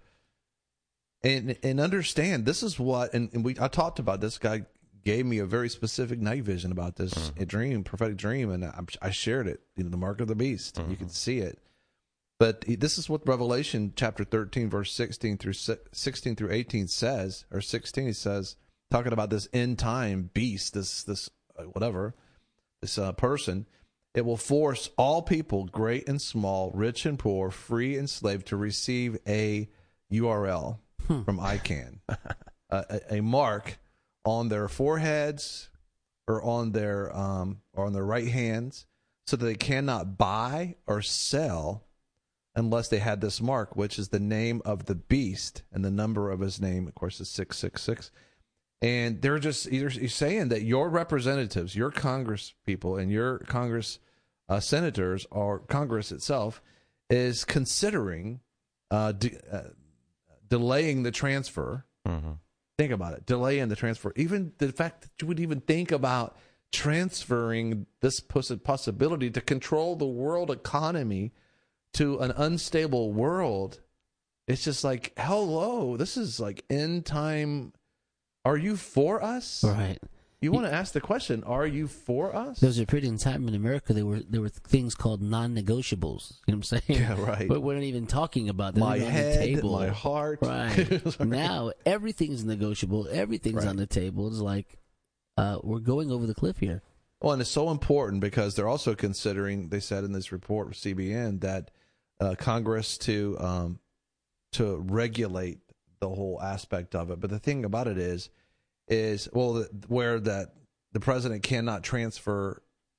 and and understand this is what, and, and we I talked about this guy gave me a very specific night vision about this mm-hmm. a dream, prophetic dream, and I, I shared it, you know, the mark of the beast. Mm-hmm. You can see it. But this is what Revelation chapter thirteen, verse sixteen through sixteen through eighteen says, or sixteen says, talking about this end time beast, this this uh, whatever, this uh, person. It will force all people, great and small, rich and poor, free and slave, to receive a U R L hmm. from I CANN, uh, a, a mark on their foreheads or on their um or on their right hands, so that they cannot buy or sell unless they had this mark, which is the name of the beast, and the number of his name, of course, is six six six. And they're just either saying that your representatives, your Congress people, and your Congress uh, senators, or Congress itself, is considering uh, de- uh, delaying the transfer. Mm-hmm. Think about it, delaying the transfer. Even the fact that you would even think about transferring this possibility to control the world economy to an unstable world, it's just like, hello, this is like end time. Are you for us? Right. You want to ask the question, are you for us? There was a period in time in America there were there were things called non-negotiables. You know what I'm saying? Yeah, right. But we're not even talking about that. My head, on the table. my heart. Right. Now everything's negotiable. Everything's right on the table. It's like uh, we're going over the cliff here. Well, and it's so important because they're also considering, they said in this report with C B N, that Uh, Congress to um, to regulate the whole aspect of it. But the thing about it is, is well, the, where that the president cannot transfer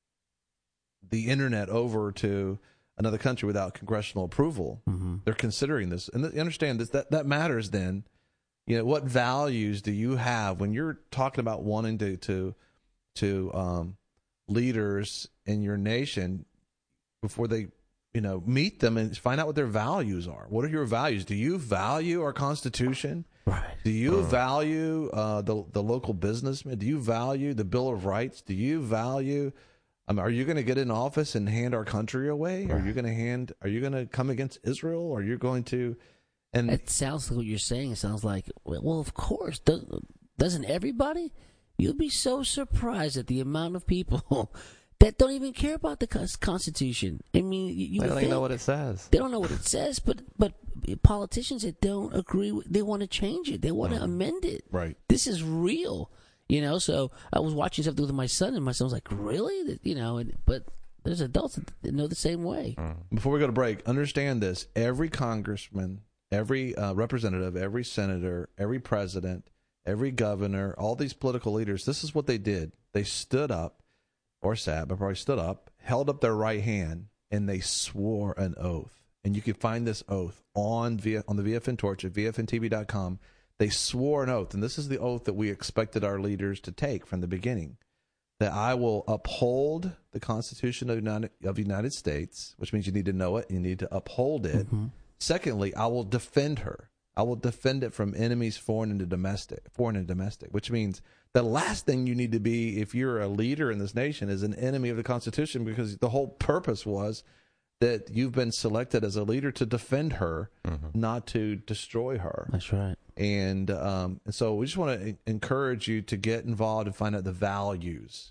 the internet over to another country without congressional approval. Mm-hmm. They're considering this, and th- understand this that that matters. Then, you know, what values do you have when you're talking about wanting to to to um, leaders in your nation before they, you know, meet them and find out what their values are. What are your values? Do you value our Constitution? Right. Do you value uh, the the local businessman? Do you value the Bill of Rights? Do you value? I mean, are you going to get in office and hand our country away? Right. Are you going to hand? Are you going to come against Israel? Are you going to? And it sounds like what you're saying. It sounds like, well, of course, doesn't everybody? You'll be so surprised at the amount of people that don't even care about the Constitution. I mean, you, you they don't think, even know what it says. They don't know what it says, but but politicians that don't agree, with, they want to change it. They want to mm. amend it. Right. This is real, you know. So I was watching something with my son, and my son was like, "Really?" You know, and, but there's adults that know the same way. Mm. Before we go to break, understand this: every congressman, every uh, representative, every senator, every president, every governor, all these political leaders, this is what they did. They stood up, or sat, but probably stood up, held up their right hand, and they swore an oath. And you can find this oath on v- on the V F N Torch at V F N T V dot com. They swore an oath, and this is the oath that we expected our leaders to take from the beginning, that I will uphold the Constitution of the United, of the United States, which means you need to know it, you need to uphold it. Mm-hmm. Secondly, I will defend her. I will defend it from enemies, foreign and domestic, foreign and domestic, which means the last thing you need to be, if you're a leader in this nation, is an enemy of the Constitution, because the whole purpose was that you've been selected as a leader to defend her, mm-hmm. not to destroy her. That's right. And, um, and so we just want to encourage you to get involved and find out the values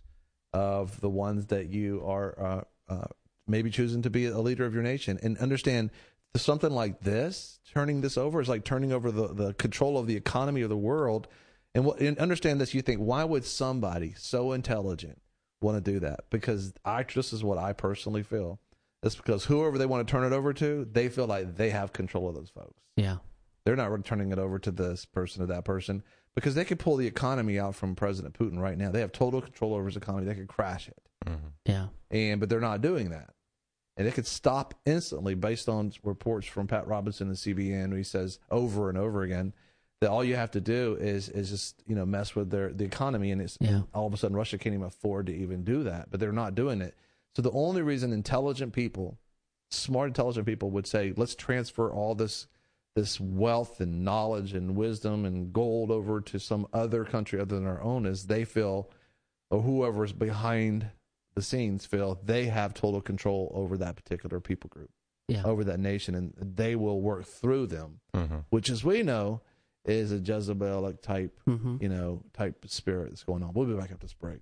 of the ones that you are uh, uh, maybe choosing to be a leader of your nation, and understand something like this, turning this over, is like turning over the, the control of the economy of the world. And, what, and understand this, you think, why would somebody so intelligent want to do that? Because I, this is what I personally feel. It's because whoever they want to turn it over to, they feel like they have control of those folks. Yeah. They're not turning it over to this person or that person, because they could pull the economy out from President Putin right now. They have total control over his economy. They could crash it. Mm-hmm. Yeah. And but they're not doing that. And it could stop instantly, based on reports from Pat Robinson and C B N, where he says over and over again that all you have to do is is just, you know, mess with their the economy, and it's yeah. all of a sudden Russia can't even afford to even do that. But they're not doing it. So the only reason intelligent people, smart intelligent people, would say, let's transfer all this this wealth and knowledge and wisdom and gold over to some other country other than our own, is they feel, or whoever's behind the scenes feel, they have total control over that particular people group, yeah. over that nation, and they will work through them, mm-hmm. which, as we know, is a Jezebelic type, mm-hmm. you know, type spirit that's going on. We'll be back after this break.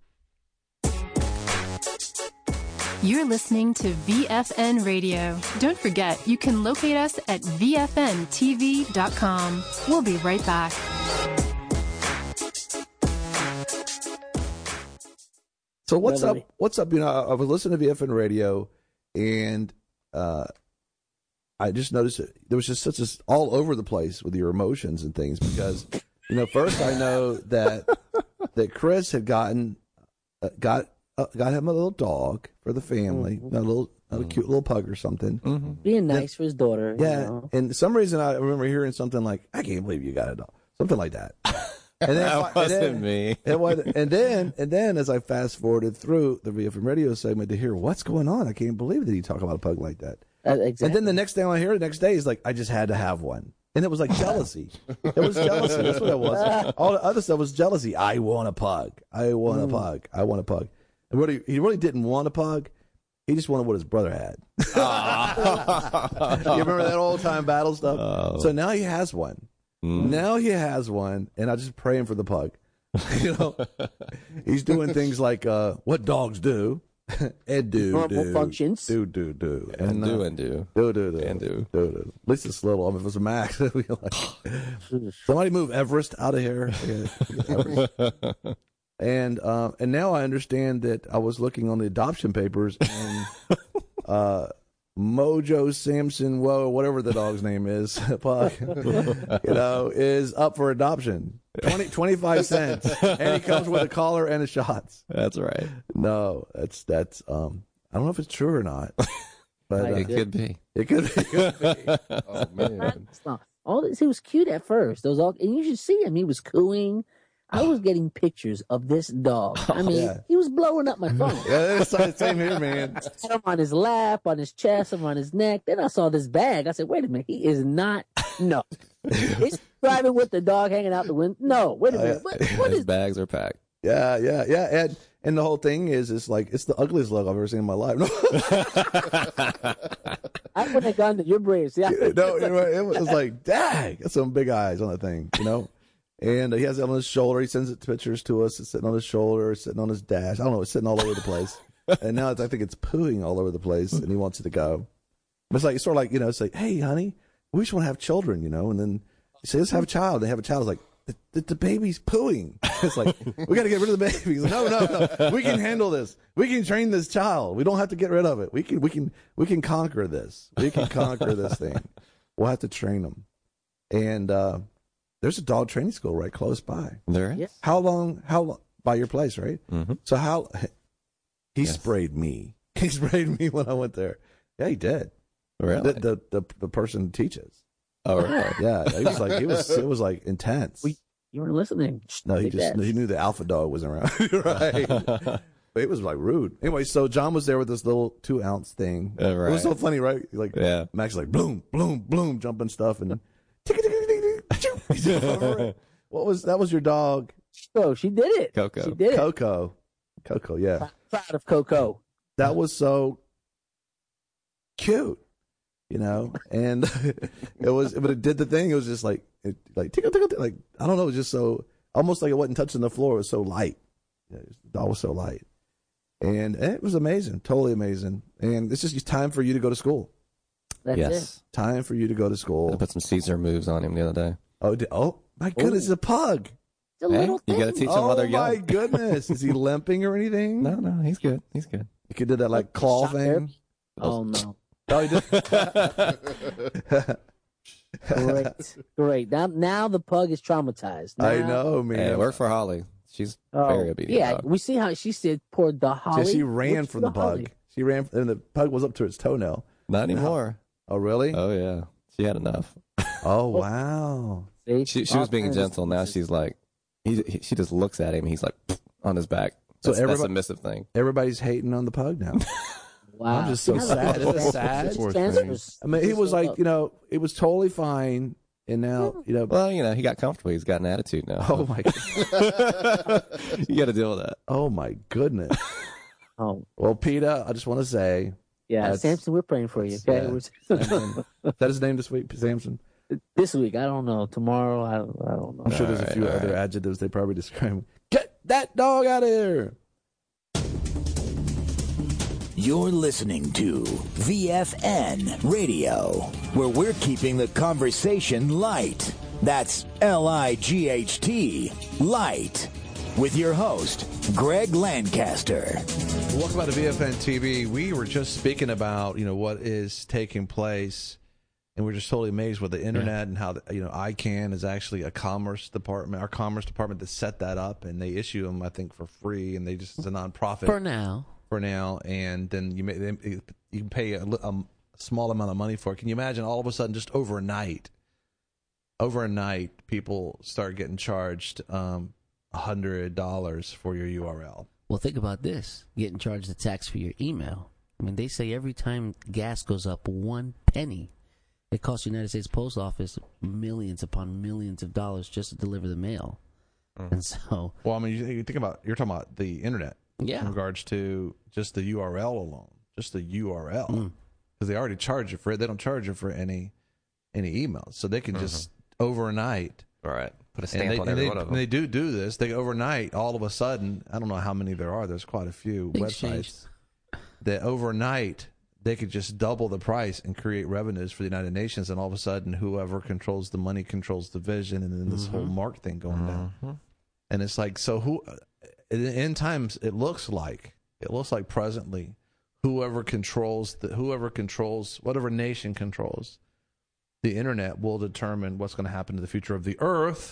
You're listening to V F N Radio. Don't forget, you can locate us at V F N T V dot com. We'll be right back. So what's up? What's up? You know, I was listening to V F N Radio, and uh, I just noticed that there was just such a all over the place with your emotions and things. Because, you know, first I know that that Chris had gotten uh, got uh, got him a little dog for the family, mm-hmm. a little a mm-hmm. cute little pug or something. Mm-hmm. Being nice then, for his daughter. Yeah, you know? And for some reason I remember hearing something like, "I can't believe you got a dog," something like that. And then, that wasn't and then, me. It was, and then, and then, as I fast forwarded through the V F M radio segment to hear what's going on, I can't believe that he talk about a pug like that. Uh, exactly. And then the next thing I hear, the next day, is like, I just had to have one, and it was like jealousy. It was jealousy. That's what it was. All the other stuff was jealousy. I want a pug. I want mm. a pug. I want a pug. And what he, he really didn't want a pug. He just wanted what his brother had. You remember that old time battle stuff? Oh. So now he has one. Mm. Now he has one, and I'm just praying for the pug. You know, he's doing things like uh, what dogs do, and do normal do, functions, do do do, and, and do uh, and do, do do do, and do. do do. At least it's little. I mean, if it was a Max, it'd be like, somebody move Everest out of here. Yeah, and uh, and now I understand that I was looking on the adoption papers, and uh, Mojo Samson, whoa, whatever the dog's name is, pug, you know, is up for adoption. twenty, twenty-five cents, and he comes with a collar and the shots. That's right. No, that's that's. Um, I don't know if it's true or not, but uh, it could be. It could be. It could be. Oh man! All this, he was cute at first. Those all, and you should see him. He was cooing. I was getting pictures of this dog. I mean, yeah. he was blowing up my phone. Yeah, it's the same here, man. I had him on his lap, on his chest, I'm on his neck. Then I saw this bag. I said, "Wait a minute, he is not." No, he's driving with the dog hanging out the window. No, wait a minute. What, what His is? bags are packed. Yeah, yeah, yeah, and and the whole thing is, it's like it's the ugliest look I've ever seen in my life. No, I wouldn't have gone to your braids. See, I- no, it was, it was like, dang, that's some big eyes on that thing, you know. And he has it on his shoulder. He sends it pictures to us. It's sitting on his shoulder, it's sitting on his dash. I don't know. It's sitting all over the place. And now it's, I think it's pooing all over the place, and he wants it to go. But it's like, it's sort of like, you know, it's like, hey, honey, we just want to have children, you know. And then you say, let's have a child. And they have a child. It's like, the, the, the baby's pooing. It's like, we got to get rid of the baby. He's like, no, no, no. We can handle this. We can train this child. We don't have to get rid of it. We can, we can, we can conquer this. We can conquer this thing. We'll have to train them. And, uh, there's a dog training school right close by. There is? Yes. How long, how long, by your place, right? Mm-hmm. So how, he Yes. sprayed me. He sprayed me when I went there. Yeah, he did. Really? The, the, the, the person who teaches. Oh, really? Yeah, he was like, he was, it was like intense. We- You were listening. No, he Like just, that. he knew the alpha dog wasn't around. Right. But it was like rude. Anyway, so John was there with this little two ounce thing. Uh, right. It was so funny, right? Like, Yeah. Max is like, bloom, bloom, bloom, jumping stuff. And what was, that was your dog? Oh, she did it. Coco. She did it. Coco. Coco, yeah. Proud of Coco. That was so cute, you know, and it was, but it did the thing. It was just like, it, like, tickle, tickle, tickle, like, I don't know, it was just so, almost like it wasn't touching the floor. It was so light. You know, the dog was so light. And it was amazing, totally amazing. And it's just time for you to go to school. That's Yes. it. Time for you to go to I school. put some Caesar moves on him the other day. Oh, di- oh my goodness, it's a pug. It's a Hey, little you thing. got to teach them Oh while they're my young. goodness. Is he limping or anything? No, no, he's good. He's good. You could do that like claw Shot thing. therapy? Oh no. Oh, he did. Great. Great. Now now the pug is traumatized. Now, I know, man. Hey, work for Holly. She's Oh, very obedient. yeah, dog. we see how she said poor the Holly. Yeah, she ran What's from the pug. Holly? She ran, and the pug was up to its toenail. Not anymore. Oh, really? Oh, yeah. She had enough. Oh, wow. See? She, she was being All gentle. Now she's like, he, he, she just looks at him. He's like on his back. So That's, that's a everybody- submissive thing. Everybody's hating on the pug now. Wow. I'm just so How sad. about Isn't it that? sad? Poor thing. I mean, he was like, you know, it was totally fine, and now, you know. Well, you know, he got comfortable. He's got an attitude now. Oh my god. You got to deal with that. Oh my goodness. Oh. Well, Peter, I just want to say. Yeah, that's- Samson, we're praying for you. Okay, Yeah. We're- Samson. Is that his name this week, Samson? this week, I don't know. Tomorrow, I don't, I don't know. I'm sure there's a All few right, all other right. adjectives they probably describe him. Get that dog out of here. You're listening to V F N Radio, where we're keeping the conversation light. That's L I G H T, light. With your host, Greg Lancaster. Welcome back to V F N T V. We were just speaking about, you know, what is taking place, and we're just totally amazed with the internet and how, the, you know, I CANN is actually a commerce department, our commerce department that set that up, and they issue them, I think, for free, and they just, it's a nonprofit. For now. For now, and then you may, they, you can pay a, a small amount of money for it. Can you imagine all of a sudden, just overnight, overnight, people start getting charged um, one hundred dollars for your U R L? Well, think about this: getting charged the tax for your email. I mean, they say every time gas goes up one penny, it costs the United States Post Office millions upon millions of dollars just to deliver the mail. Mm. And so, well, I mean, you, you think about you're talking about the internet, yeah, in regards to just the U R L alone, just the U R L, because mm. they already charge you for it. They don't charge you for any any emails, so they can mm-hmm. just overnight. All right. Put a stamp and they, on every they, one of them. And they do do this. They overnight, all of a sudden, I don't know how many there are. There's quite a few Big websites change. that overnight they could just double the price and create revenues for the United Nations. And all of a sudden, whoever controls the money controls the vision, and then this Mm-hmm. whole mark thing going Mm-hmm. down. And it's like, so who? In end times, it looks like it looks like presently, whoever controls the whoever controls whatever nation controls the internet will determine what's going to happen to the future of the earth.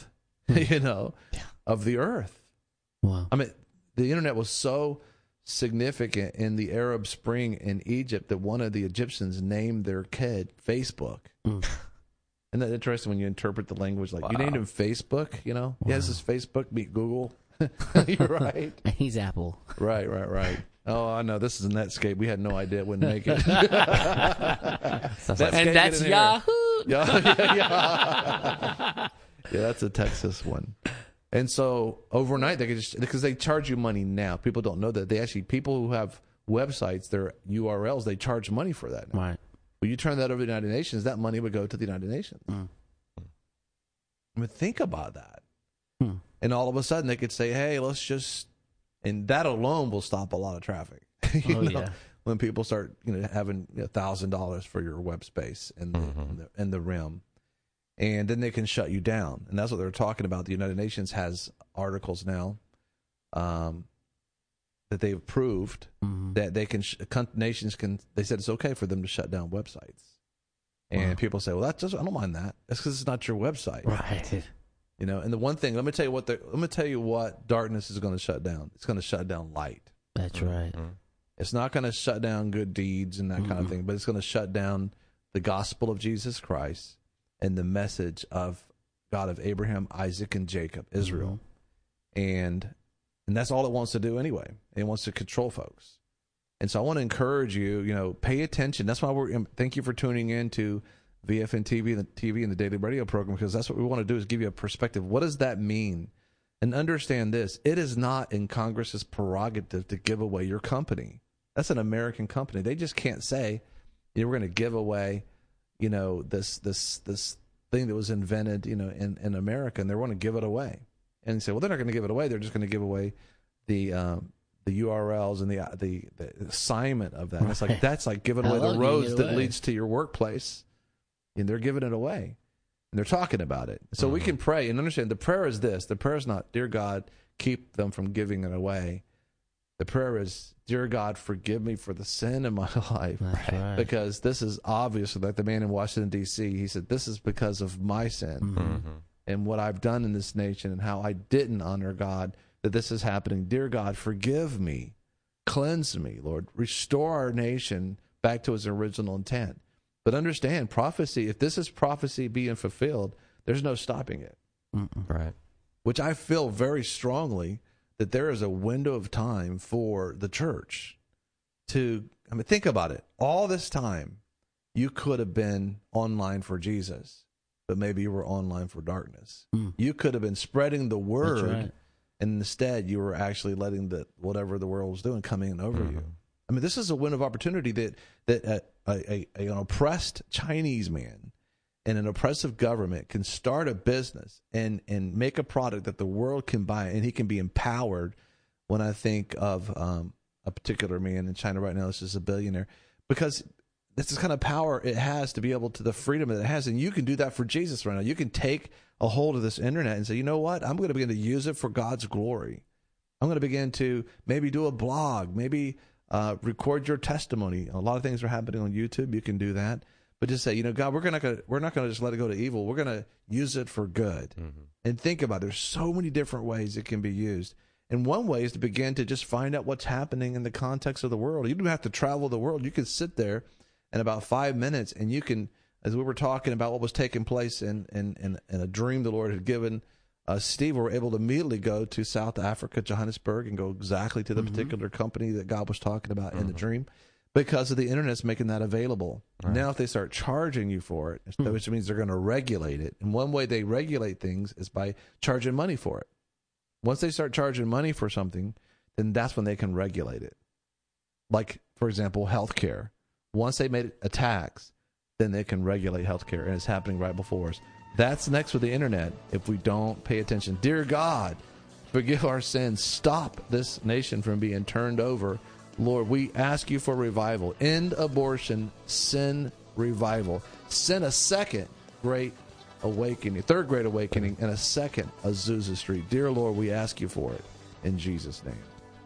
you know, of the earth. Wow. I mean, the internet was so significant in the Arab Spring in Egypt that one of the Egyptians named their kid Facebook. Mm. Isn't that interesting when you interpret the language? Like, Wow. you named him Facebook, you know? Wow. Yeah, this is Facebook, meet Google. You're right. He's Apple. Right, right, right. Oh, I know. This is Netscape. We had no idea it wouldn't make it. And Netscape, that's get in here. Yahoo. Yeah, yeah, yeah. Yeah, that's a Texas one. And so overnight, they could just, because they charge you money now. People don't know that. They actually, people who have websites, their U R Ls, they charge money for that now. Right. When you turn that over to the United Nations, that money would go to the United Nations. Mm. I mean, think about that. Hmm. And all of a sudden, they could say, hey, let's just, and that alone will stop a lot of traffic. you Oh, know? yeah. When people start, you know, having a thousand dollars for your web space and the, Mm-hmm. and the, and the rim. And then they can shut you down. And that's what they're talking about. The United Nations has articles now um, that they've proved Mm-hmm. that they can, sh- nations can, they said it's okay for them to shut down websites. And Wow. people say, well, that's just, I don't mind that. That's because it's not your website. Right. You know, and the one thing, let me tell you what, the, let me tell you what darkness is going to shut down. It's going to shut down light. That's right. It's not going to shut down good deeds and that kind of thing, but it's going to shut down the gospel of Jesus Christ and the message of God of Abraham, Isaac, and Jacob, Israel. And and that's all it wants to do anyway. It wants to control folks. And so I want to encourage you, you know, pay attention. That's why we're, thank you for tuning in to V F N T V, the T V and the daily radio program, because that's what we want to do is give you a perspective. What does that mean? And understand this, it is not in Congress's prerogative to give away your company. That's an American company. They just can't say, you know, we're going to give away, you know, this this this thing that was invented, you know, in, in America, and they want to give it away. And you say, well, they're not going to give it away. They're just going to give away the um, the U R Ls and the the, the assignment of that. And it's like that's like giving I away love the giving roads it that away. leads to your workplace, and they're giving it away. And they're talking about it. So we can pray and understand the prayer is this. The prayer is not, dear God, keep them from giving it away. The prayer is, dear God, forgive me for the sin in my life. That's right. Because this is obvious, like the man in Washington, D C, he said, this is because of my sin Mm-hmm. and what I've done in this nation and how I didn't honor God, that this is happening. Dear God, forgive me. Cleanse me, Lord. Restore our nation back to its original intent. But understand, prophecy, if this is prophecy being fulfilled, there's no stopping it. Mm-mm. Right. Which I feel very strongly that there is a window of time for the church to, I mean, think about it. All this time, you could have been online for Jesus, but maybe you were online for darkness. Mm. You could have been spreading the word, right. and instead you were actually letting the whatever the world was doing come in over you. I mean, this is a window of opportunity that that a, a, a, an oppressed Chinese man and an oppressive government can start a business and, and make a product that the world can buy, and he can be empowered. When I think of um, a particular man in China right now, this is a billionaire, because this is the kind of power it has to be able to the freedom that it has. And you can do that for Jesus right now. You can take a hold of this internet and say, you know what? I'm going to begin to use it for God's glory. I'm going to begin to maybe do a blog, maybe uh, record your testimony. A lot of things are happening on YouTube. You can do that. But just say, you know, God, we're going to we're not going to just let it go to evil. We're going to use it for good. Mm-hmm. And think about it. There's so many different ways it can be used. And one way is to begin to just find out what's happening in the context of the world. You don't have to travel the world. You can sit there in about five minutes and you can, as we were talking about what was taking place in, in, in, in a dream the Lord had given uh, Steve, we were able to immediately go to South Africa, Johannesburg, and go exactly to the Mm-hmm. particular company that God was talking about in the dream, because of the internet's making that available. Right. Now, if they start charging you for it, Hmm. which means they're going to regulate it. And one way they regulate things is by charging money for it. Once they start charging money for something, then that's when they can regulate it. Like, for example, healthcare. Once they made it a tax, then they can regulate healthcare, and it's happening right before us. That's next with the internet if we don't pay attention. Dear God, forgive our sins. Stop this nation from being turned over. Lord, we ask you for revival. End abortion, send revival. Send a second great awakening, third great awakening, and a second Azusa Street. Dear Lord, we ask you for it in Jesus' name.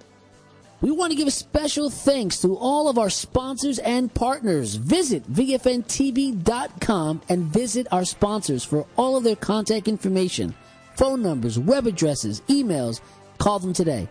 We want to give a special thanks to all of our sponsors and partners. Visit V F N T V dot com and visit our sponsors for all of their contact information. phone numbers, web addresses, emails. Call them today.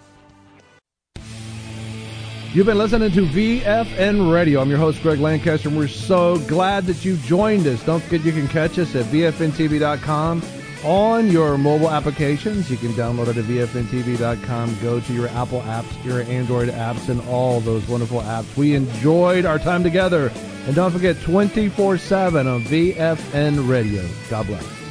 You've been listening to V F N Radio. I'm your host, Greg Lancaster, and we're so glad that you joined us. Don't forget you can catch us at V F N T V dot com on your mobile applications. You can download it at V F N T V dot com. Go to your Apple apps, your Android apps, and all those wonderful apps. We enjoyed our time together. And don't forget, twenty-four seven on V F N Radio. God bless.